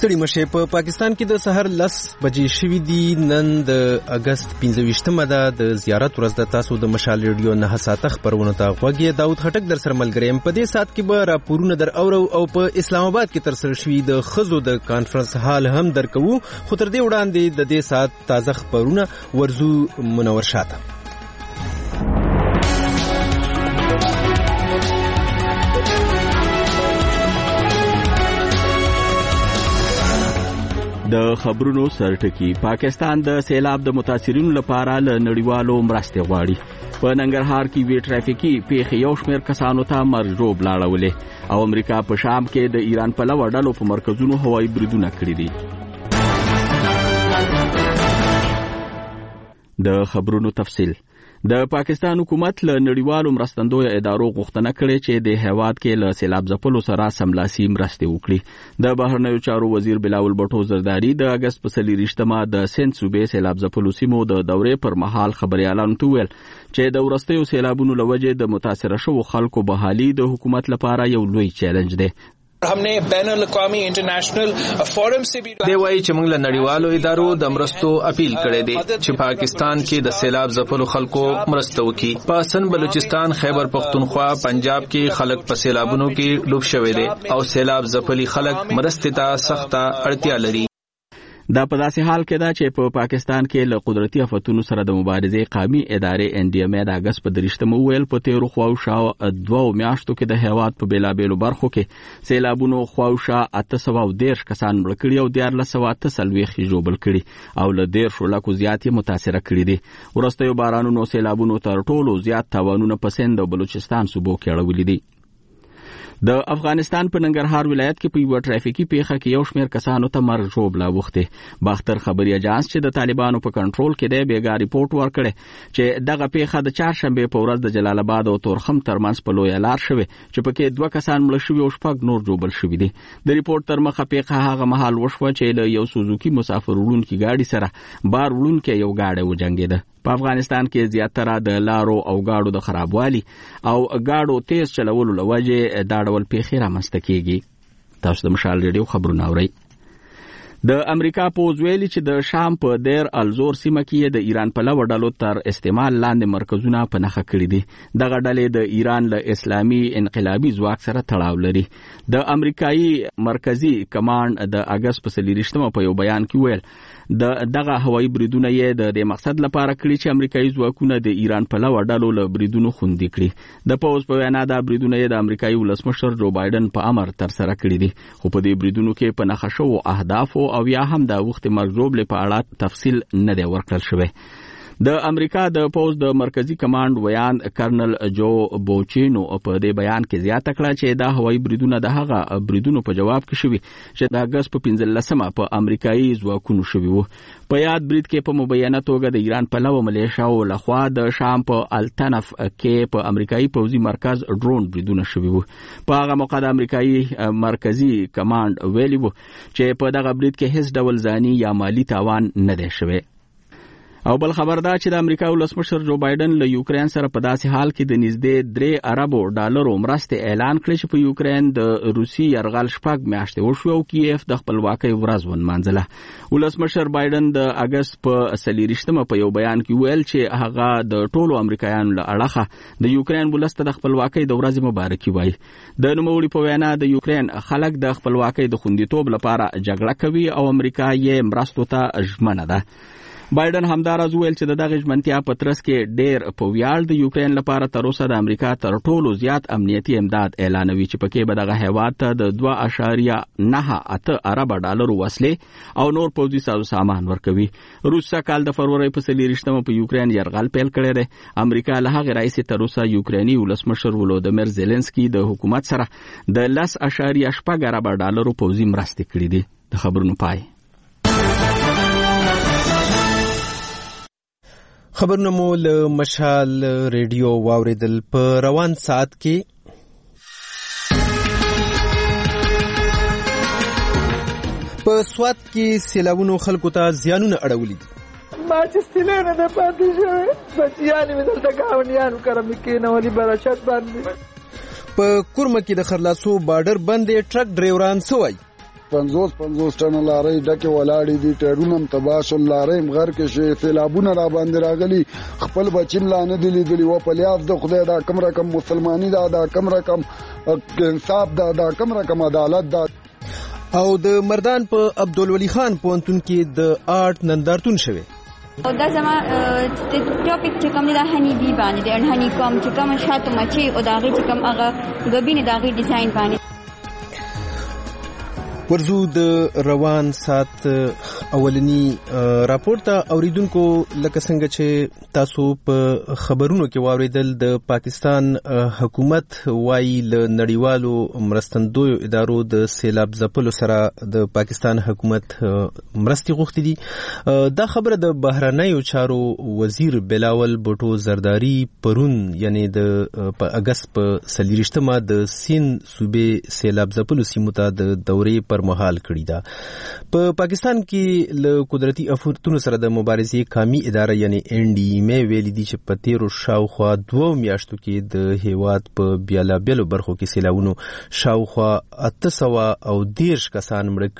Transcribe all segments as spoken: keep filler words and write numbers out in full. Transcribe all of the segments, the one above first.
ستړي مشه په پاکستان کې د سحر لس بجې شوي دي. نن د اگست پنځه ویشتمه ده د زیارت ورځ ده. تاسو د مشال ریډیو نه ساعته خبرونه ته غوږ یې. داود خټک در سره ملګری یم. په دې ساعت کې به راپورونه در اورو او په اسلام آباد کې تر سره شوي د ښځو د کانفرنس حال هم درکوو. خو تر دې وړاندې د دې ساعت تازه خبرونه ورزو منور شاته. د خبرونو سرټکی. پاکستان د سیلاب د متاثرینو لپاره له نړیوالو مرستې غواړي. په ننګرهار کې وی ټرافیکي پیښې یو شمېر کسانو ته مرجوب لاړولې او امریکا په شام کې د ایران په لور ډلو په مرکزونو هوایي بریدونه کړي دي. د خبرونو تفصیل. د پاکستان حکومت له نړیوالو مرستندوی ادارو غوښتنه کړې چې د هیواد کې له سیلاب ځپلو سره سملاسي مرستې وکړي. د بهرنیو چارو وزیر بلاول بټو زرداری د اگست په څلېرویشتمه د سند صوبې سیلاب ځپلو سیمو د دورې پر مهال خبريالانو ته ویل چې د وروستیو سیلابونو له وجې د متاثره شوو خلکو بحالي د حکومت لپاره یو لوی چیلنج دی. हमने بین الاقوامی انټرنیشنل فورم سے بھی دی وایي چې موږ له نړیوالو ادارو د مرستو اپیل کړی دی چې پاکستان کې د سیلاب ځپلو خلکو مرسته وکړي. په سن بلوچستان، خیبر پختونخوا، پنجاب کې خلک په سیلابونو کې ډوب شوي دي او سیلاب ځپلي خلک مرستې ته سخته اړتیا لري. دا په داسې حال کې ده چې په پاکستان کې له قدرتي آفتونو سره د مبارزې قومي ادارې ان ډي ام ای د اگست په دریشتمه ویل په تیرو خواوشا دوه میاشتو کې د هیواد په بیلابېلو برخو کې سیلابونو خواوشا اته سوه او دېرش کسان مړه کړي او دیارلس سوه اته څلوېښت یې ژوبل کړي او له دېرشو لکو زیات یې متاثره کړي دي. وروستیو بارانونو سیلابونو تر ټولو زیات تاوانونه په سند او بلوچستان صوبو کې اړولي دي. د افغانستان په ننګرهار ولایت کې په یو ټرافیکي پیښه کې یو شمېر کسانو ته مرګ ژوبله اوښتې. باختر خبري اجانس چې د طالبانو په کنټرول کې دی بیګا ریپورټ ورکړی چې دغه پیښه د چهارشنبې په ورځ د جلال آباد او تورخم ترمنځ په لویه لار شوې چې پکې دوه کسان مړه شوي او شپږ نور ژوبل شوي دي. د ریپورټ تر مخه پیښه هغه مهال وشوه چې له یو سوزوکي مسافر وړونکي ګاډي سره بار وړونکی یو ګاډی وجنګېده. په افغانستان کې زیاتره د لارو او گاډو د خرابوالي او گاډو تیز چلولو له وجې دا ډول پیښې رامنځته کیږي. تاسو د مشال ریډیو خبرونه اورئ. د امریکا پوز ویلي چې د شام په دیر الزور سیمه کې د ایران په لور ډلو تر استعمال لاندې مرکزونه په نښه کړي دي. دغه ډلې د ایران له اسلامي انقلابي ځواک سره تړاو لري. د امریکایي مرکزی کمانډ د اگست په څلېرویشتمه په یو بیان کې ویل د دغه هوایي بریدونه یې د دې مقصد لپاره کړي چې امریکایي ځواکونه د ایران په لور ډلو له بریدونو خوندي کړي. د پوز په وینا دا بریدونه یې د امریکایي ولسمشر جو بایدن په امر تر سره کړي دي. خو په دې بریدونو کې په نښه شوو اهدافو او یا هم د وخت مرګ ژوبلې په اړه تفصیل نه دی ورکړل شوی. د امریکا د پوز د مرکزی کمانډ ویان کرنل جو بوچینو په دې بیان کې زیاته کړه چې دا هوایي بریدونه د هغه بریدونو په جواب کې شوي چې د اگست په پنځلسمه په امریکایي ځواکونو شوي وو. په یاد برید کې په مبینه توګه د ایران په لور ملیشیاو لخوا د شام په التنف کې په امریکایي پوځي مرکز ډرون بریدونه شوي وو. په هغه موقع د امریکایي مرکزی کمانډ ویلي وو چې په دغه برید کې هیڅ ډول ځاني یا مالی تاوان نه دی شوی. او بل خبر دا چې د امریکا ولسمشر جو بایدن له یوکرين سره په داسې حال کې د نږدې درې اربو ډالرو مرستې اعلان کړی چې په یوکرين د روسي یرغل شپږ میاشتې وشو او کیف د خپلواکۍ ورځ ونمانځله. ولسمشر بایدن د اگست په څلېرویشتمه په یو بیان کې ویل چې هغه د ټولو امریکایانو له اړخه د یوکرين ولست د خپلواکۍ د ورځې مبارکي وایي. د نوموړي په وینا د یوکرين خلک د خپلواکۍ د خوندیتوب لپاره جګړه کوي او امریکا یې مرستو ته ژمنه ده. بایدن همداراز ویل چې د دغه ژمنتیا په ترڅ کې ډېر په ویاړ د یوکرين لپاره تر اوسه د امریکا تر ټولو زیات امنیتي امداد اعلانوي چې پکې به دغه هیواد ته د دوه اعشاریه نه اته ارب ډالرو وسلې او نور پوځي سازو سامان ورکوي. روس کال د فروری په څلېرویشتمه په یوکرين یرغل پیل کړی دی. امریکا له هغې راهیسې تر اوسه یوکریني ولسمشر ولودیمیر زيلنسکي د حکومت سره د لس اعشاریه شپږ ارب ډالرو پوځي مرستې کړې دي. د خبرونو پای. خبرونه مو له مشال ریډیو واوریدل. په روان ساعت کې په سوات کې سیلابونو خلکو ته زیانونه اړولي دي. ما چې ستلې نه ده پاتې شوی بچیانې مې دلته ګاونډیانو کره مې کېنولي براشت باندې. په کورمه کې د خرلاسو بارډر باندې ټرک ډریوران څه وایي؟ پنځوس پنځوس ټنه لارۍ ډکې ولاړې دي، ټایرونه هم تباه شول، لارۍ هم غر کې شوې، سیلابونه را باندې راغلي، خپل بچي لا نه دي لیدلي. و په لیاس د خدای دا کم رقم مسلماني دا دا کم رقم انصاف دا دا کم رقم عدالت دا. او د مردان په عبدالولي خان پوهنتون کې د آرټ نندارتون شوی. او دا زما ټاپک چې کوم دی دا هنی بی باندې دی، هنی کوم چې کوم شاته مچي او دا غي چې کوم هغه غبینه دا غي ډیزاین باندې. ورزو د روان سات اولنی راپور ته اوریدونکو لکه څنګه چې تاسو په خبرونو کې واوریدل، د پاکستان حکومت وايي له نړیوالو مرستندویو ادارو د سیلاب ځپلو سره د پاکستان حکومت مرستې غوښتي دي. دا خبره د بهرنیو چارو وزیر بلاول بوټو زرداری پرون یعنی د اگست په څلوېښتمه د سیند صوبې سیلاب ځپلو سیمو ته د دورې پر مهال کړی دا. په پاکستان کې له قدرتي آفتونو سره د مبارزې قومي اداره یعنی ان ډي ایم ویلي دي چې په تیرو شاوخوا دوه میاشتو کې د هیواد په بیلابیلو برخو کې سیلابونو شاوخوا اته سوه او دیرش کسان مړه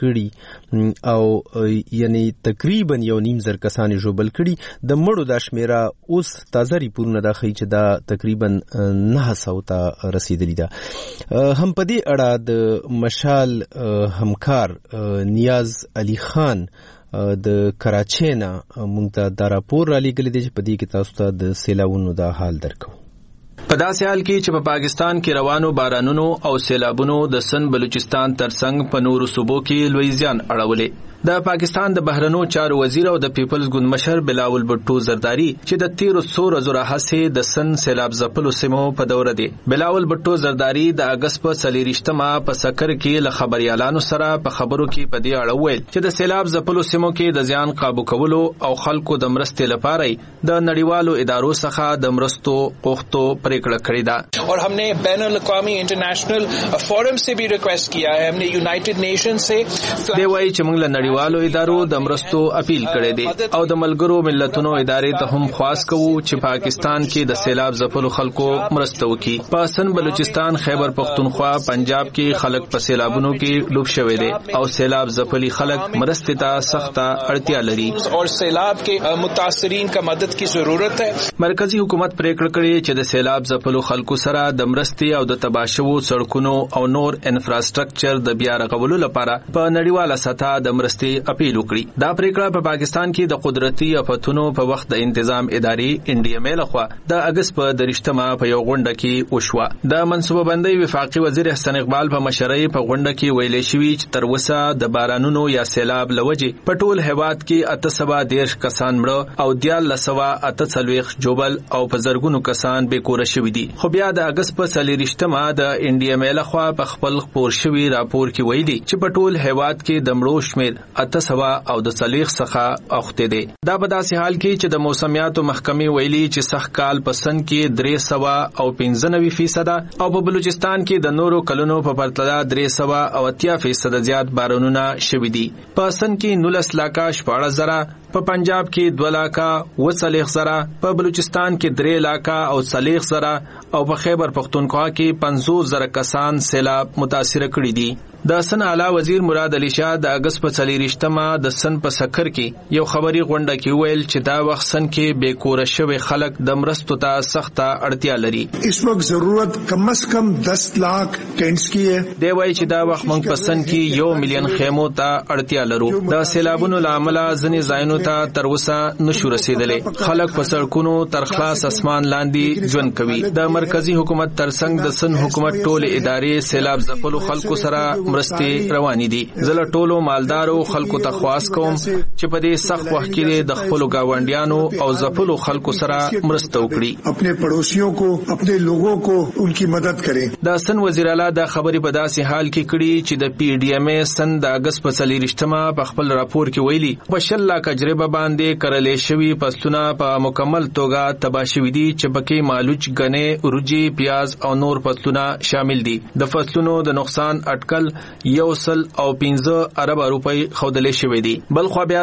کړي او یعنی تقریبا یو نیم زر کسان ژوبل کړي. د مړو دا شمیره اوس تازه ریپورتونه دا ښیي چې دا تقریبا نهه سوو ته رسیدلی ده. هم په دې اړه د مشال همکار نیاز علي خان د کراچۍ نه موږ ته دا راپور را لېږلی دی چې په دې کې تاسو ته د سیلابونو دا حال درکو. په داسې حال کې چې په پاکستان کې روانو بارانونو او سیلابونو د سن بلوچستان ترڅنګ په نورو صوبو کې لوی زیان اړولې. د پاکستان د بهرنیو چارو وزیر او د پیپلز ګوند مشر بلاول بټو زرداری چې د تیرو څو ورځو راهیسې د سن سیلاب ځپلو سیمو په دوره دی. بلاول بټو زرداری د اگست په څلوېښتمه په سکر کې له خبريالانو سره په خبرو کې په دې اړه وویل چې د سیلاب ځپلو سیمو کې د زیان قابو کولو او خلکو د مرستې لپاره د نړیوالو ادارو څخه د مرستو غوښتو پریکړه کړې ده. اور ہم نے بین الاقوامی انٹرنیشنل فورم سے بھی ریکویسٹ کیا ہے، ہم نے یونائیٹڈ نیشن سے دی وایي چې موږ له نړیوالو ادارو د مرستو اپیل کړی دی او د ملګرو ملتونو ادارې ته هم خواست کوو چې پاکستان کې د سیلاب ځپلو خلکو مرسته وکړي. په سن بلوچستان، خیبر پختونخوا، پنجاب کې خلک په سیلابونو کې ډوب شوي دي او سیلاب ځپلي خلک مرستې ته سخته اړتیا لري اور سیلاب کې متاثرین کا مدد کی ضرورت ہے. مرکزی حکومت پریکړه کړې چې د سیلاب ځپلو خلکو سره د مرستې او د تباه شوو سړکونو او نور انفراستراکچر د بیا رغولو لپاره په نړیواله سطح د مرستې اپیل وکړي. دا پریکړه په پاکستان کې د قدرتي آفتونو په وخت د انتظام ادارې ان ډي ایم لخوا د اگست په درشتمه په یو غونډه کې وشوه. د منصوبه بندۍ وفاقي وزیر احسان اقبال په مشرۍ په غونډه کې ویلې شوې چې تر اوسه د بارانونو یا سیلاب لوجې په ټول هیواد کې اته سوه دیرش کسان مړه او دیارلس سوه اته څلوېښت ژوبل او په زرګونو کسان بې کوره شوي دي. خو بیا د اگست په څلوېښتمه د ان ډي ایم لخوا په خپل خپور شوي راپور کې ویلي چې په ټول هیواد کې د مړو شمېر اته سوه او د څلوېښت څخه اوښتی دی. دا په داسې حال کې چې د موسمیاتو محکمې ویلي چې سږ کال په سن کې درې سوه او پنځه نوي فیصده او په بلوچستان کې د نورو کلونو په پرتله درې سوه او اتیا فیصده زیات بارانونه شوي دي. په سن کې نولس لاکه شپاړس زره، په پنجاب کې دوه لاکه اوه څلوېښت زره، په بلوچستان کې درې لاکه او څلوېښت زره او په خیبر پختونخوا کې پنځوس زره کسان سیلاب متاثره کړي دي. د سن اعلی وزیر مراد علي شاه د اگست په څلوېښتمه د سن په سکر کې یو خبري غونډه کې ویل چې دا وخت سن کې بې کوره شوي خلک د مرستو ته سخته اړتیا لري. اس وخت ضرورت کم از کم دس لاکھ ټینټس کی ہے. دی وایي چې دا وخت موږ په سن کې یو میلیون خیمو ته اړتیا لرو. د سیلابونو له امله ځینې ځایونو ته تر اوسه نشو رسیدلی. خلک په سړکونو تر خلاص اسمان لاندې ژوند کوي. د مرکزی حکومت ترڅنګ د سن حکومت ټولې ادارې سیلاب ځپلو خلکو سره مرستې روانې دي. زه له ټولو مالدارو خلکو ته خواست کوم چې په دې سخت وخت کې د خپلو ګاونډیانو او ځپلو خلکو سره مرسته وکړي. خپل پړوسیوں کو خپل لوگوں کو ان کی مدد کریں. د سن وزیر اعلی د خبرې په داسې حال کې کړي چې د پی ډی ایم ای سن د اگست په څلوېښتمه په خپل راپور کې ویلي په شل لاکه جریبه باندې کرلې شوي فصلونه په مکمل توګه تباه شوي دي چې پکې مالوچ، ګنې، وریجې، پیاز او نور فصلونه شامل دي. د فصلونو د نقصان اټکل یو سل او پنځه اربه روپۍ ښودلې شوې دي. بل خو بیا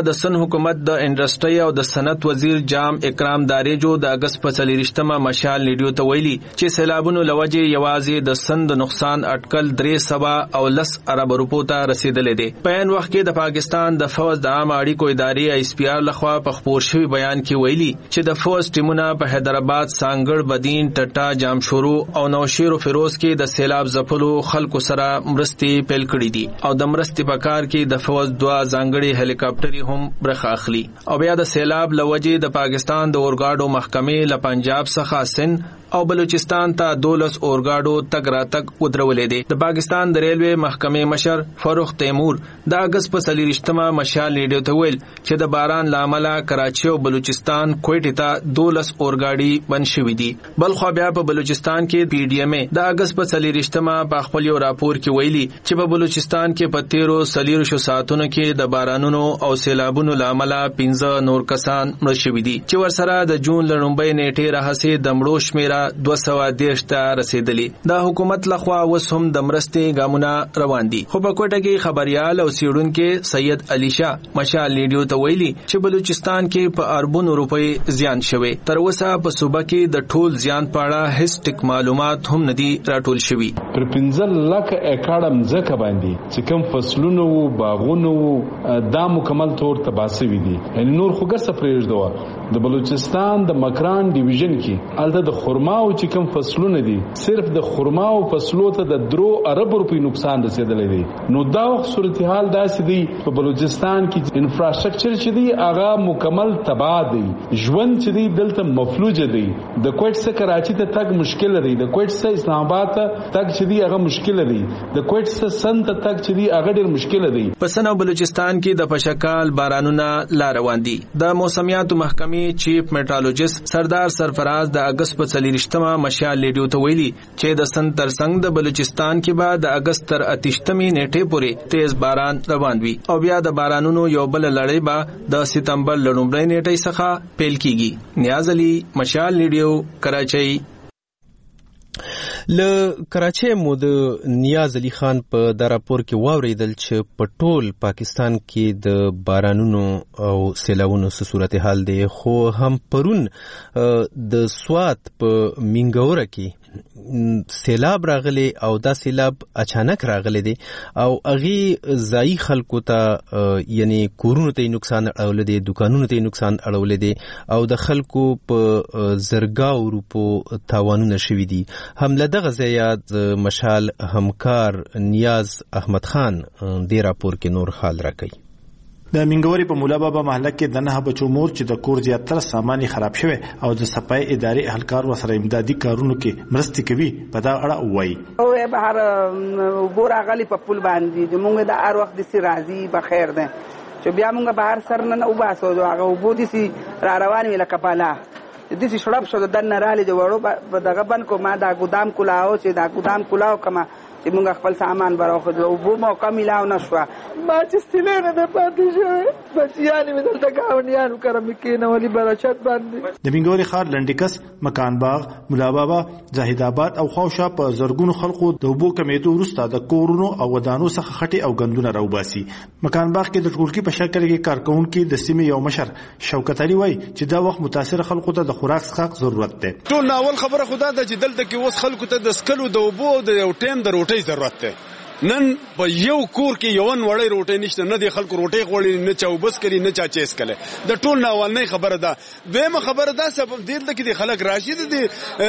د سن حکومت د انډستری او د صنعت وزیر جام اکرام داریجو د اگست په څلوېښتمه مشال ریډیو ته ویلي چې سیلابونو لوجه یوازې د سن د نقصان اټکل درې سوا او لس ارب روپو ته رسیدلې دي. په ان وخت کې د پاکستان د فوج د عام اړیکو ادارې آی اس پی آر لخوا په خپور شوی بیان کې ویلي چې د فوج ټیمونه په حیدرآباد، سانګړ، بدین، ټټا، جامشورو او نوشیر او فیروز کې د سیلاب ځپلو خلکو سره مرستې پیل کړې دي او د مرستې په کار کې د فوج دوه ځانګړي هلیکاپټري هم برخه اخلي. او بیا د سیلاب لوجه د پاکستان د اورګاډو محکمې له پنجاب څخه سن او بلوچستان ته دولس اورګاډو تګ راتګ ودرولې دي. د پاکستان د ریلوے محکمې مشر فاروق تیمور د اگست په څلوېښتمه مشال ریډیو ته ویل چې د باران لامل کراچي او بلوچستان کوټې ته دولس اورګاډي بند شوي دي. بلخو بیا په بلوچستان کې پی ډی ایم ای د اگست په څلوېښتمه په خپل یو راپور کې ویلي چې په بلوچستان کې په تیرو څلوېښتو ساعتونو کې د بارانونو او سیلابونو لامل پنځه نور کسان مړه شوي دي چې ورسره د جون له لومړۍ نیټې راهیسې د مړو شمیره دوه سوه دېرش ته رسیدلي. د حکومت لخوا اوس هم د مرستې ګامونه روان دي. خو په کوټه کې خبريال او څېړونکي سید علي شاه مشال ریډیو ته ویلي چې بلوچستان کې په اربونو روپۍ زیان شوی. تر اوسه په صوبه کې د ټول زیان په اړه هیڅ ټک معلومات هم ندي راټول شوي. پر پنځه لکه ایکړه مځکه باندې چې کوم فصلونه وو، باغونه وو، دا مکمل طور تباه شوي دي. یعنی نور خو ګرځه پرېږدوه. د بلوچستان د مکران ډیویژن کې الته د خرماو چې کوم فصلونه دي صرف د خرماو فصلو ته د درو ارب روپۍ نقصان رسیدلی دی. نو دا وخت صورتحال داسې دی په بلوچستان کې انفراستراکچر چې دی هغه مکمل تباه دی. ژوند چې دی دلته مفلوج دی. د کوټ څخه کراچي ته تګ مشکل دی. د کوټ څخه اسلام آباد ته تګ چې دی هغه مشکل دی. د کوټ څخه سن ته تګ چې دی هغه ډیر مشکل دی. په سن او بلوچستان کې د پشکال بارانونه لا روان دي. د موسمیاتو محکمې چیف میټرولوژیست سردار سرفراز د اگست په څلوېښتمه مشال ریډیو ته ویلي چې د سن ترڅنګ د بلوچستان کې به د اگست تر اتهشتمې نیټې پورې تیز باران روان وي او بیا د بارانونو یو بل لړۍ به د سپتمبر له لومړۍ نیټې څخه پیل کیږي. نیاز علي، مشال ریډیو، کراچۍ. ل کراچۍ مو د نیاز علي خان په دا راپور کې واوریدل چې په ټول پاکستان کې د بارانونو او سیلابونو څه صورتحال دی. خو هم پرون د سوات په مینګوره کې سیلاب راغلی او دا سیلاب اچانک راغلی دی او هغه ځای خلکو ته یعنی کورونو ته نقصان اړول دي، دکانونو ته نقصان اړول دي او د خلکو په زرګاو روپو تاوانونه شوي دي. هم له دغه ځایه مشال همکار نیاز احمد خان دې راپور کې نور حال راکوي. د منګوري په مولا بابا محله کې د نه بچو مور چې د کور زیاتره سامان خراب شوی او د صفای ادارې اهلکار ورسره امدادي کارونو کې مرستې کوي په دا اړه وایي. او بهر ګور غالي په پول باندې د مونږ د هر وخت د سي راضي بخیر ده چې بیا مونږ بهر سر نه وباسو هغه وبو دي سي را روان ویل کپاله د دې شړب شو د نه رالي د وړو په دغه بن کو ما دا ګودام کولاو چې دا ګودام کولاو کما چې موږ خپل سامان براخو او بو مو کمیلاو نشو ما چې ستلنه د پاتې شوی بچیان مې دلته گاونډیانو کرم کې نه ولي برچت باندې. د منګوري ښار لنډکس، مکان باغ، مولا بابا، زاهد آباد او خوشا په زرګونو خلکو د وبو کمیټو وروسته د کورونو او ودانو څخه خټي او غندونه راوباسي. مکان باغ کې د ټولګي په شکل کې کارکونکو د سیمې یو مشر شوکت علي وای چې دا وخت متاثر خلکو ته د خوراک څخه ضرورت ده. ټول اول خبره خدا ده چې دلته کې اوس خلکو ته د سکلو د وبو د یو ټیم د روټي ضرورت ده. نن په یو کور کې یو وړې روټي نشته، نه دی خلکو روټي خوړلې، نه چا وبس کړي، نه چا چیس کړي. د ټول ناول نه خبره ده. دویمه خبره ده سبب دلته کې د خلک راشد دي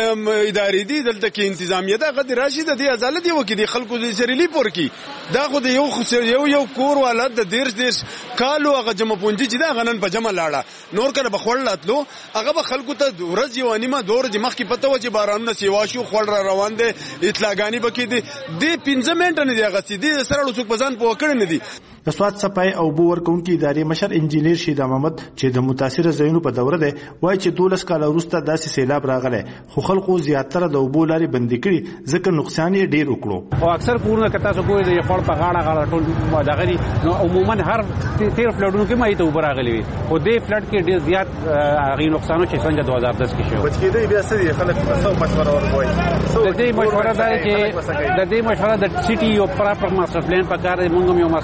ادارې دي دلته کې انتظامیه ده غد راشد دي ازاله دی وکي د خلکو د سریلی پور کې دا خو د یو یو یو کور ولادت د دیرش دیرش کالو هغه جمع پونجي چې دا غنن په جمع لاړه نور کله بخړلاتلو هغه به خلکو ته ورځ یو نیمه دور د مخ کې پته و چې بارانونه سیوا شو خړ را روان دي اطلاعګانی بکې دي د پنځه منټه نه دی هغه سیدي سره لوڅ په ځان په وکړ نه دي. د سواد صفای او بو ورکونکو ادارې مشر انجینیر شیدا محمد چې د متاثر ځایونو په دوره ده وایي چې دولس کال وروسته داسې سیلاب راغلی خو خلکو زیاتره د اوبو لارې بندي کړي ځکه نقصان یې ډیر وکړو او اکثر کورونه کته سو ګوري د خپل په غاړه غاړه ټول دغه نو عموما هر تیر فلډونو کې مې ته اوبر راغلی وي خو دې فلډ کې ډیر زیات هغه نقصانو چې څنګه دوه هزار دس کې شو. بچ کېدی بیا سړي خلک څو مشوره ورکوي. د دې مشوره ده چې د دې مشوره د سټي یو پراپر ماستر پلان په کار دی. موږ یو ماستر پلان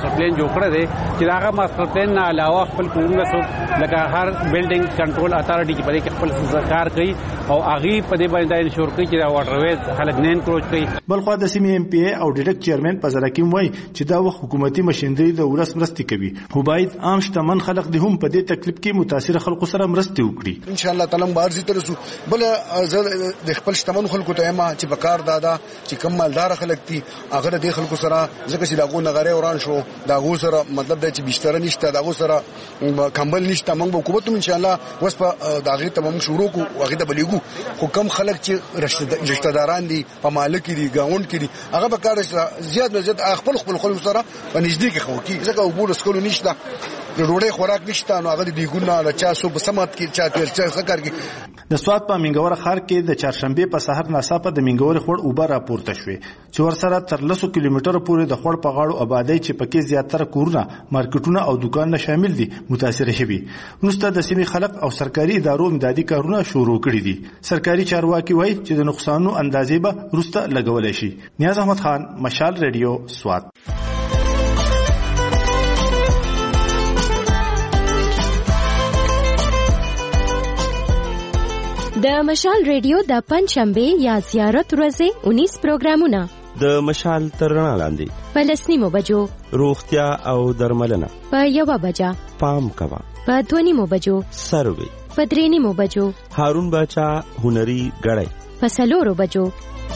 جوړ کړی دی چې هغه ماستر پلان نه علاوه خپل کورونه سو لکه هر بلډینګ کنټرول اتارټي چې په دې کې خپل کار کوي او هغه په دې باندې انشور کوي چې دا واټر ویز خلک نه انکروچ کوي. بلخو د سیمې ایم پی ای او ډایرکټ چیرمن په زراکیم وای چې دا وخت حکومتي مشندري د ورس مرستې کوي خو باید عام شتمن خلک د هم په دې تکلیف کې متاثر خلکو سره مرستې وکړي. ان شاء الله تعالی بارزي ترسو بل د خپل شتمن خلکو ته ما چې بکار دادا چې کم مالدار خلک دي هغه د خلکو سره ځکه چې داغو نغره وران شو داغو سره مطلب د چې بشتره نشته داغو سره کمبل نشته موږ به کومه ان شاء الله وس په داغه تمام شروع کو هغه د بلیګو خو کم خلک چې رشتہ داران دي په مالک دي گاوند کې دي هغه به کار زیات نه زیات خپل خپل خلکو سره په نږدې کې خو کی ځکه وګور سکول نشته د ډوډۍ خوراک نشته نو هغه دی ګونه له چا سو په سمات کې چا تل چا سکر کې. د سواد په منګور خار کې د چهارشنبه په سحر ناڅاپه د منګور خور اوبه راپورته شوې چې ورسره تر لسو کیلومتره پورې د خور په غاړو آبادی چې پکې زیاتره کورونه مارکیټونه او دکانونه شامل دي متاثر شوي. وروسته د سیمې خلک او سرکاري ادارو امدادي کارونه شروع کړي دي. سرکاري چارواکي وایي چې د نقصانو اندازې به وروسته لګولای شي. نیاز احمد خان، مشال ریډیو، سواد. د مشال ریډیو د پنځشنبه یا زیارت ورځې اونیس پروګرامونه د مشال تر رڼا لاندې په لسنیمو بجو روغتیا او درملنه په یوه بجه پام کوا په دوه نیمو بجو سروي په درې نیمو بجو هارون باچا هنري غړی په څلورو بجو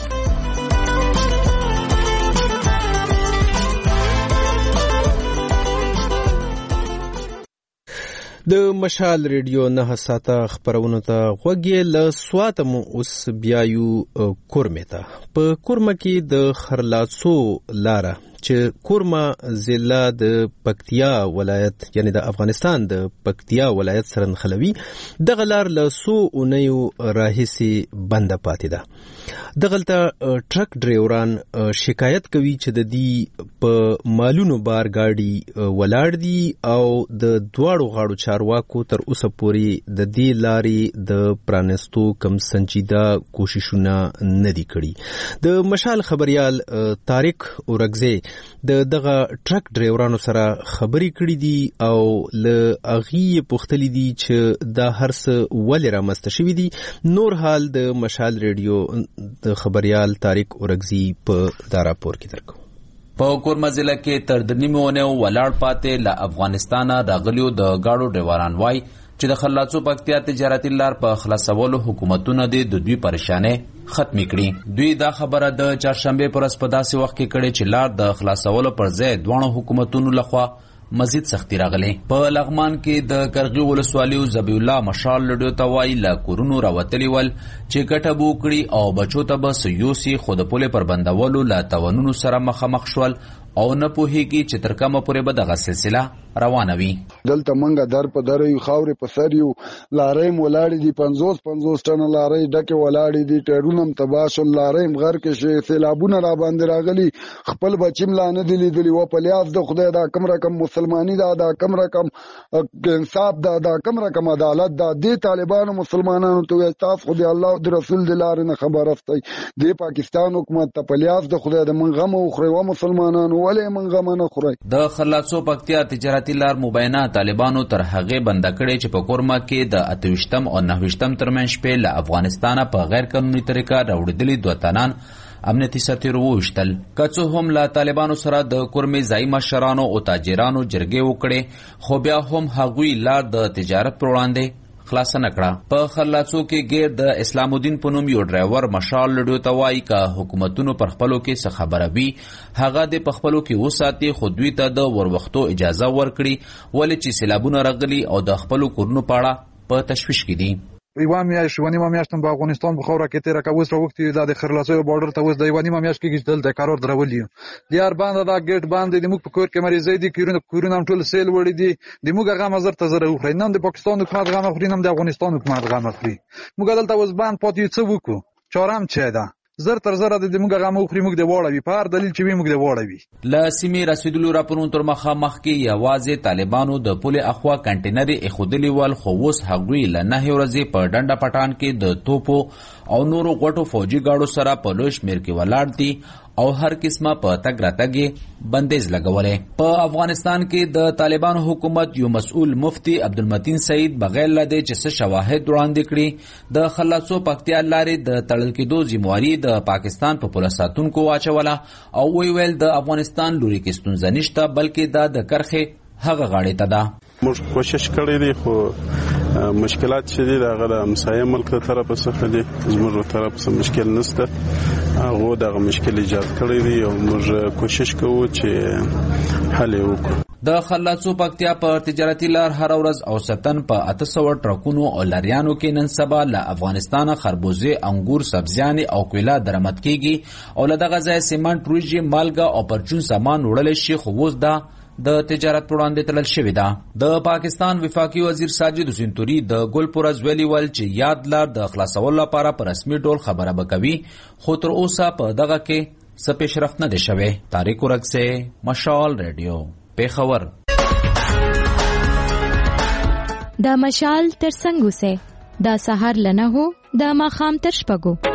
د مشال ریډیو نه ساته خبرونه ته غوږی له سواتم اوس بیايو کورمه ته په کورمه کې د خرلاڅو لاره چې کورما ضلع د پکتیا ولایت یعنی د افغانستان د پکتیا ولایت سره نښلوي دغه لار له څو اونیو راهیسې بنده پاتې ده. دغلته ټرک ډرایوران شکایت کوي چې د دې په مالونو بار گاډي ولاړ دي او د دواړو غاړو چارواکو تر اوسه پورې د دې لارې د پرانستو کم سنجیده کوششونه نه دي کړي. د مشال خبريال طارق اورګزی د دغه ټرک ډرایورانو سره خبرې کړې دي او له اغي پوښتلې دي چې دا هرڅ ولې رامسته شوی دي. نور حال د مشال ریډیو د خبريال طارق اورګزی په دا راپور کې درکو. په کورما ضلع کې تر دنیمونه ولاړ پاتې له افغانستانه راغلیو د گاډو ډرایوران وای چې د خلاصو پکتیا تجارتي لار په خلاصولو حکومتونه د دوی پریشانه ختمي کړي. دوی دا خبره د چهارشنبه پر ورځ په داسې وخت کې کړي چې لار د خلاصولو پر ځای دوه حکومتونو لخوا مزید سختی راغلی. په لغمان کې د کرغي ولسوالیو زبی الله مشال لډو توای لا کورونو راوتلی ول چې ګټه بوکړي او بچو ته بس یوسي خود په پر بندولو لا توانونو سره مخامخ شول او نه پوهیږي چې تر کومه پورې به دغه سلسله روانه وي. دلته منګه در په در یو خاورې په سر یو لارې ولاړې دي پنځوس پنځوس ټن لارې ډکه ولاړې دي ټیرونم تباشل لارې غر کې شي سیلابونه را باندې راغلي خپل بچیم لانه دي لیدلی و په لیاف د خدای دا کم رقم مسلمانی دا دا کم رقم انصاف دا دا کم رقم عدالت دا دی طالبانو مسلمانانو ته تاسو خدای الله او رسول دلار نه خبر افتی دی پاکستان حکومت ته په لیاف د خدای د منغم او خو مسلمانانو ولې منغم نه خوري. د خلاصو پکتیا تجارتي لار مبینه طالبانو تر هغه بند کړي چې په کورما کې د اتوشتم او نهوشتم ترمن شپې له افغانستان په غیر قانوني طریقه راوړدلې دوه تنان امنیتي ساتیر وشتل. کڅو هم له طالبانو سره د کورمې ځای مشرانو او تاجرانو جرګې وکړي خو بیا هم هغوی لار د تجارت پر وړاندې خلاص نکړه. په خلاصو کې غیر د اسلام الدین په نوم یو ډرایور مشال لډو توای کا حکومتونو پر خپلو کې څه خبره وي هغه د خپلو کې وساتي خو دوی ته د وروختو اجازه ورکړي ولې چې سیلابونه راغلي او د خپلو کورونو پاړه په تشویش کې دي. یوه میاشت ونی ما میاشتم په افغانستان په خوره کې تیر کوس راوختي د خرلاسو بارډر ته وځ د ونی ما میاشت کې دل د قرار درولې دیار باندې دا ګیټ باندې د موږ په کور کې مریضې دي کورونه کورونه ټول سیل وړي دي د موږ هغه مزر ته زره خوري نن د پاکستان حکومت هغه مخري نن د افغانستان حکومت هغه مخري موږ دلته وځ باندې پاتې څه وکړو چارم چه ده زر تر زر د موږ هغه مخري موږ د واړوي په هر دلیل چې موږ د واړوي. لا سیمې رسیدلو راپورونو تر مخه مخ کې یوازې طالبانو د پول اخوا کنټینر اخودلی ول خو اوس هغوی له نه ورځې په ډنډه پټان کې د توپو او نورو غټو فوجي گاډو سره په لوی شمیر کې ولاړ دي او هر قسمه په تګ راتګ بندیز لګولې. په افغانستان کې د طالبانو حکومت یو مسؤل مفتی عبدالمتین سعید بغیر لدې چې څه شواهد وړاندې کړي د خلاصو پکتیا لارې د تړل کېدو ذمہواري د پاکستان په پولیس ساتونکو واچوله او وی ویل د افغانستان لوري کې ستونزه نشته بلکې دا د کرخې هغه غاړې ته ده. موږ کوشش کړی دی خو مشکلات چې دي د هغه د همسایه ملک له طرفه څخه دي، زموږ له طرف څخه مشکل نشته، هغو دغه مشکل ایجاد کړی دی او موږ کوشش کوو چې حل یې وکړو. د خلاصو پکتیا په تجارتي لار هر ورځ اوسطن په اته سوه ټرکونو او لاریانو کې نن سبا له افغانستانه خربوزې، انګور، سبزیانې او کویلا درآمد کیږي او له دغه ځایه سیمنټ، وریجې، مالګه او پرچون سامان وړلی شي، خو اوس دا د تجارت پر وړاندې تړل شوې ده. د پاکستان وفاقي وزیر ساجد حسین توري د ګل پورز ویلي ول چې یاد لار د خلاصولو لپاره په رسمي ډول خبره به کوي، خو تر اوسه په دغه کې څه پیشرفت نه دی شوی. طارق ورکسې، مشال ریډیو، پیښور. دا مشال تر څنګه سه دا سحر لنه هو دا ماخام تر شپږو.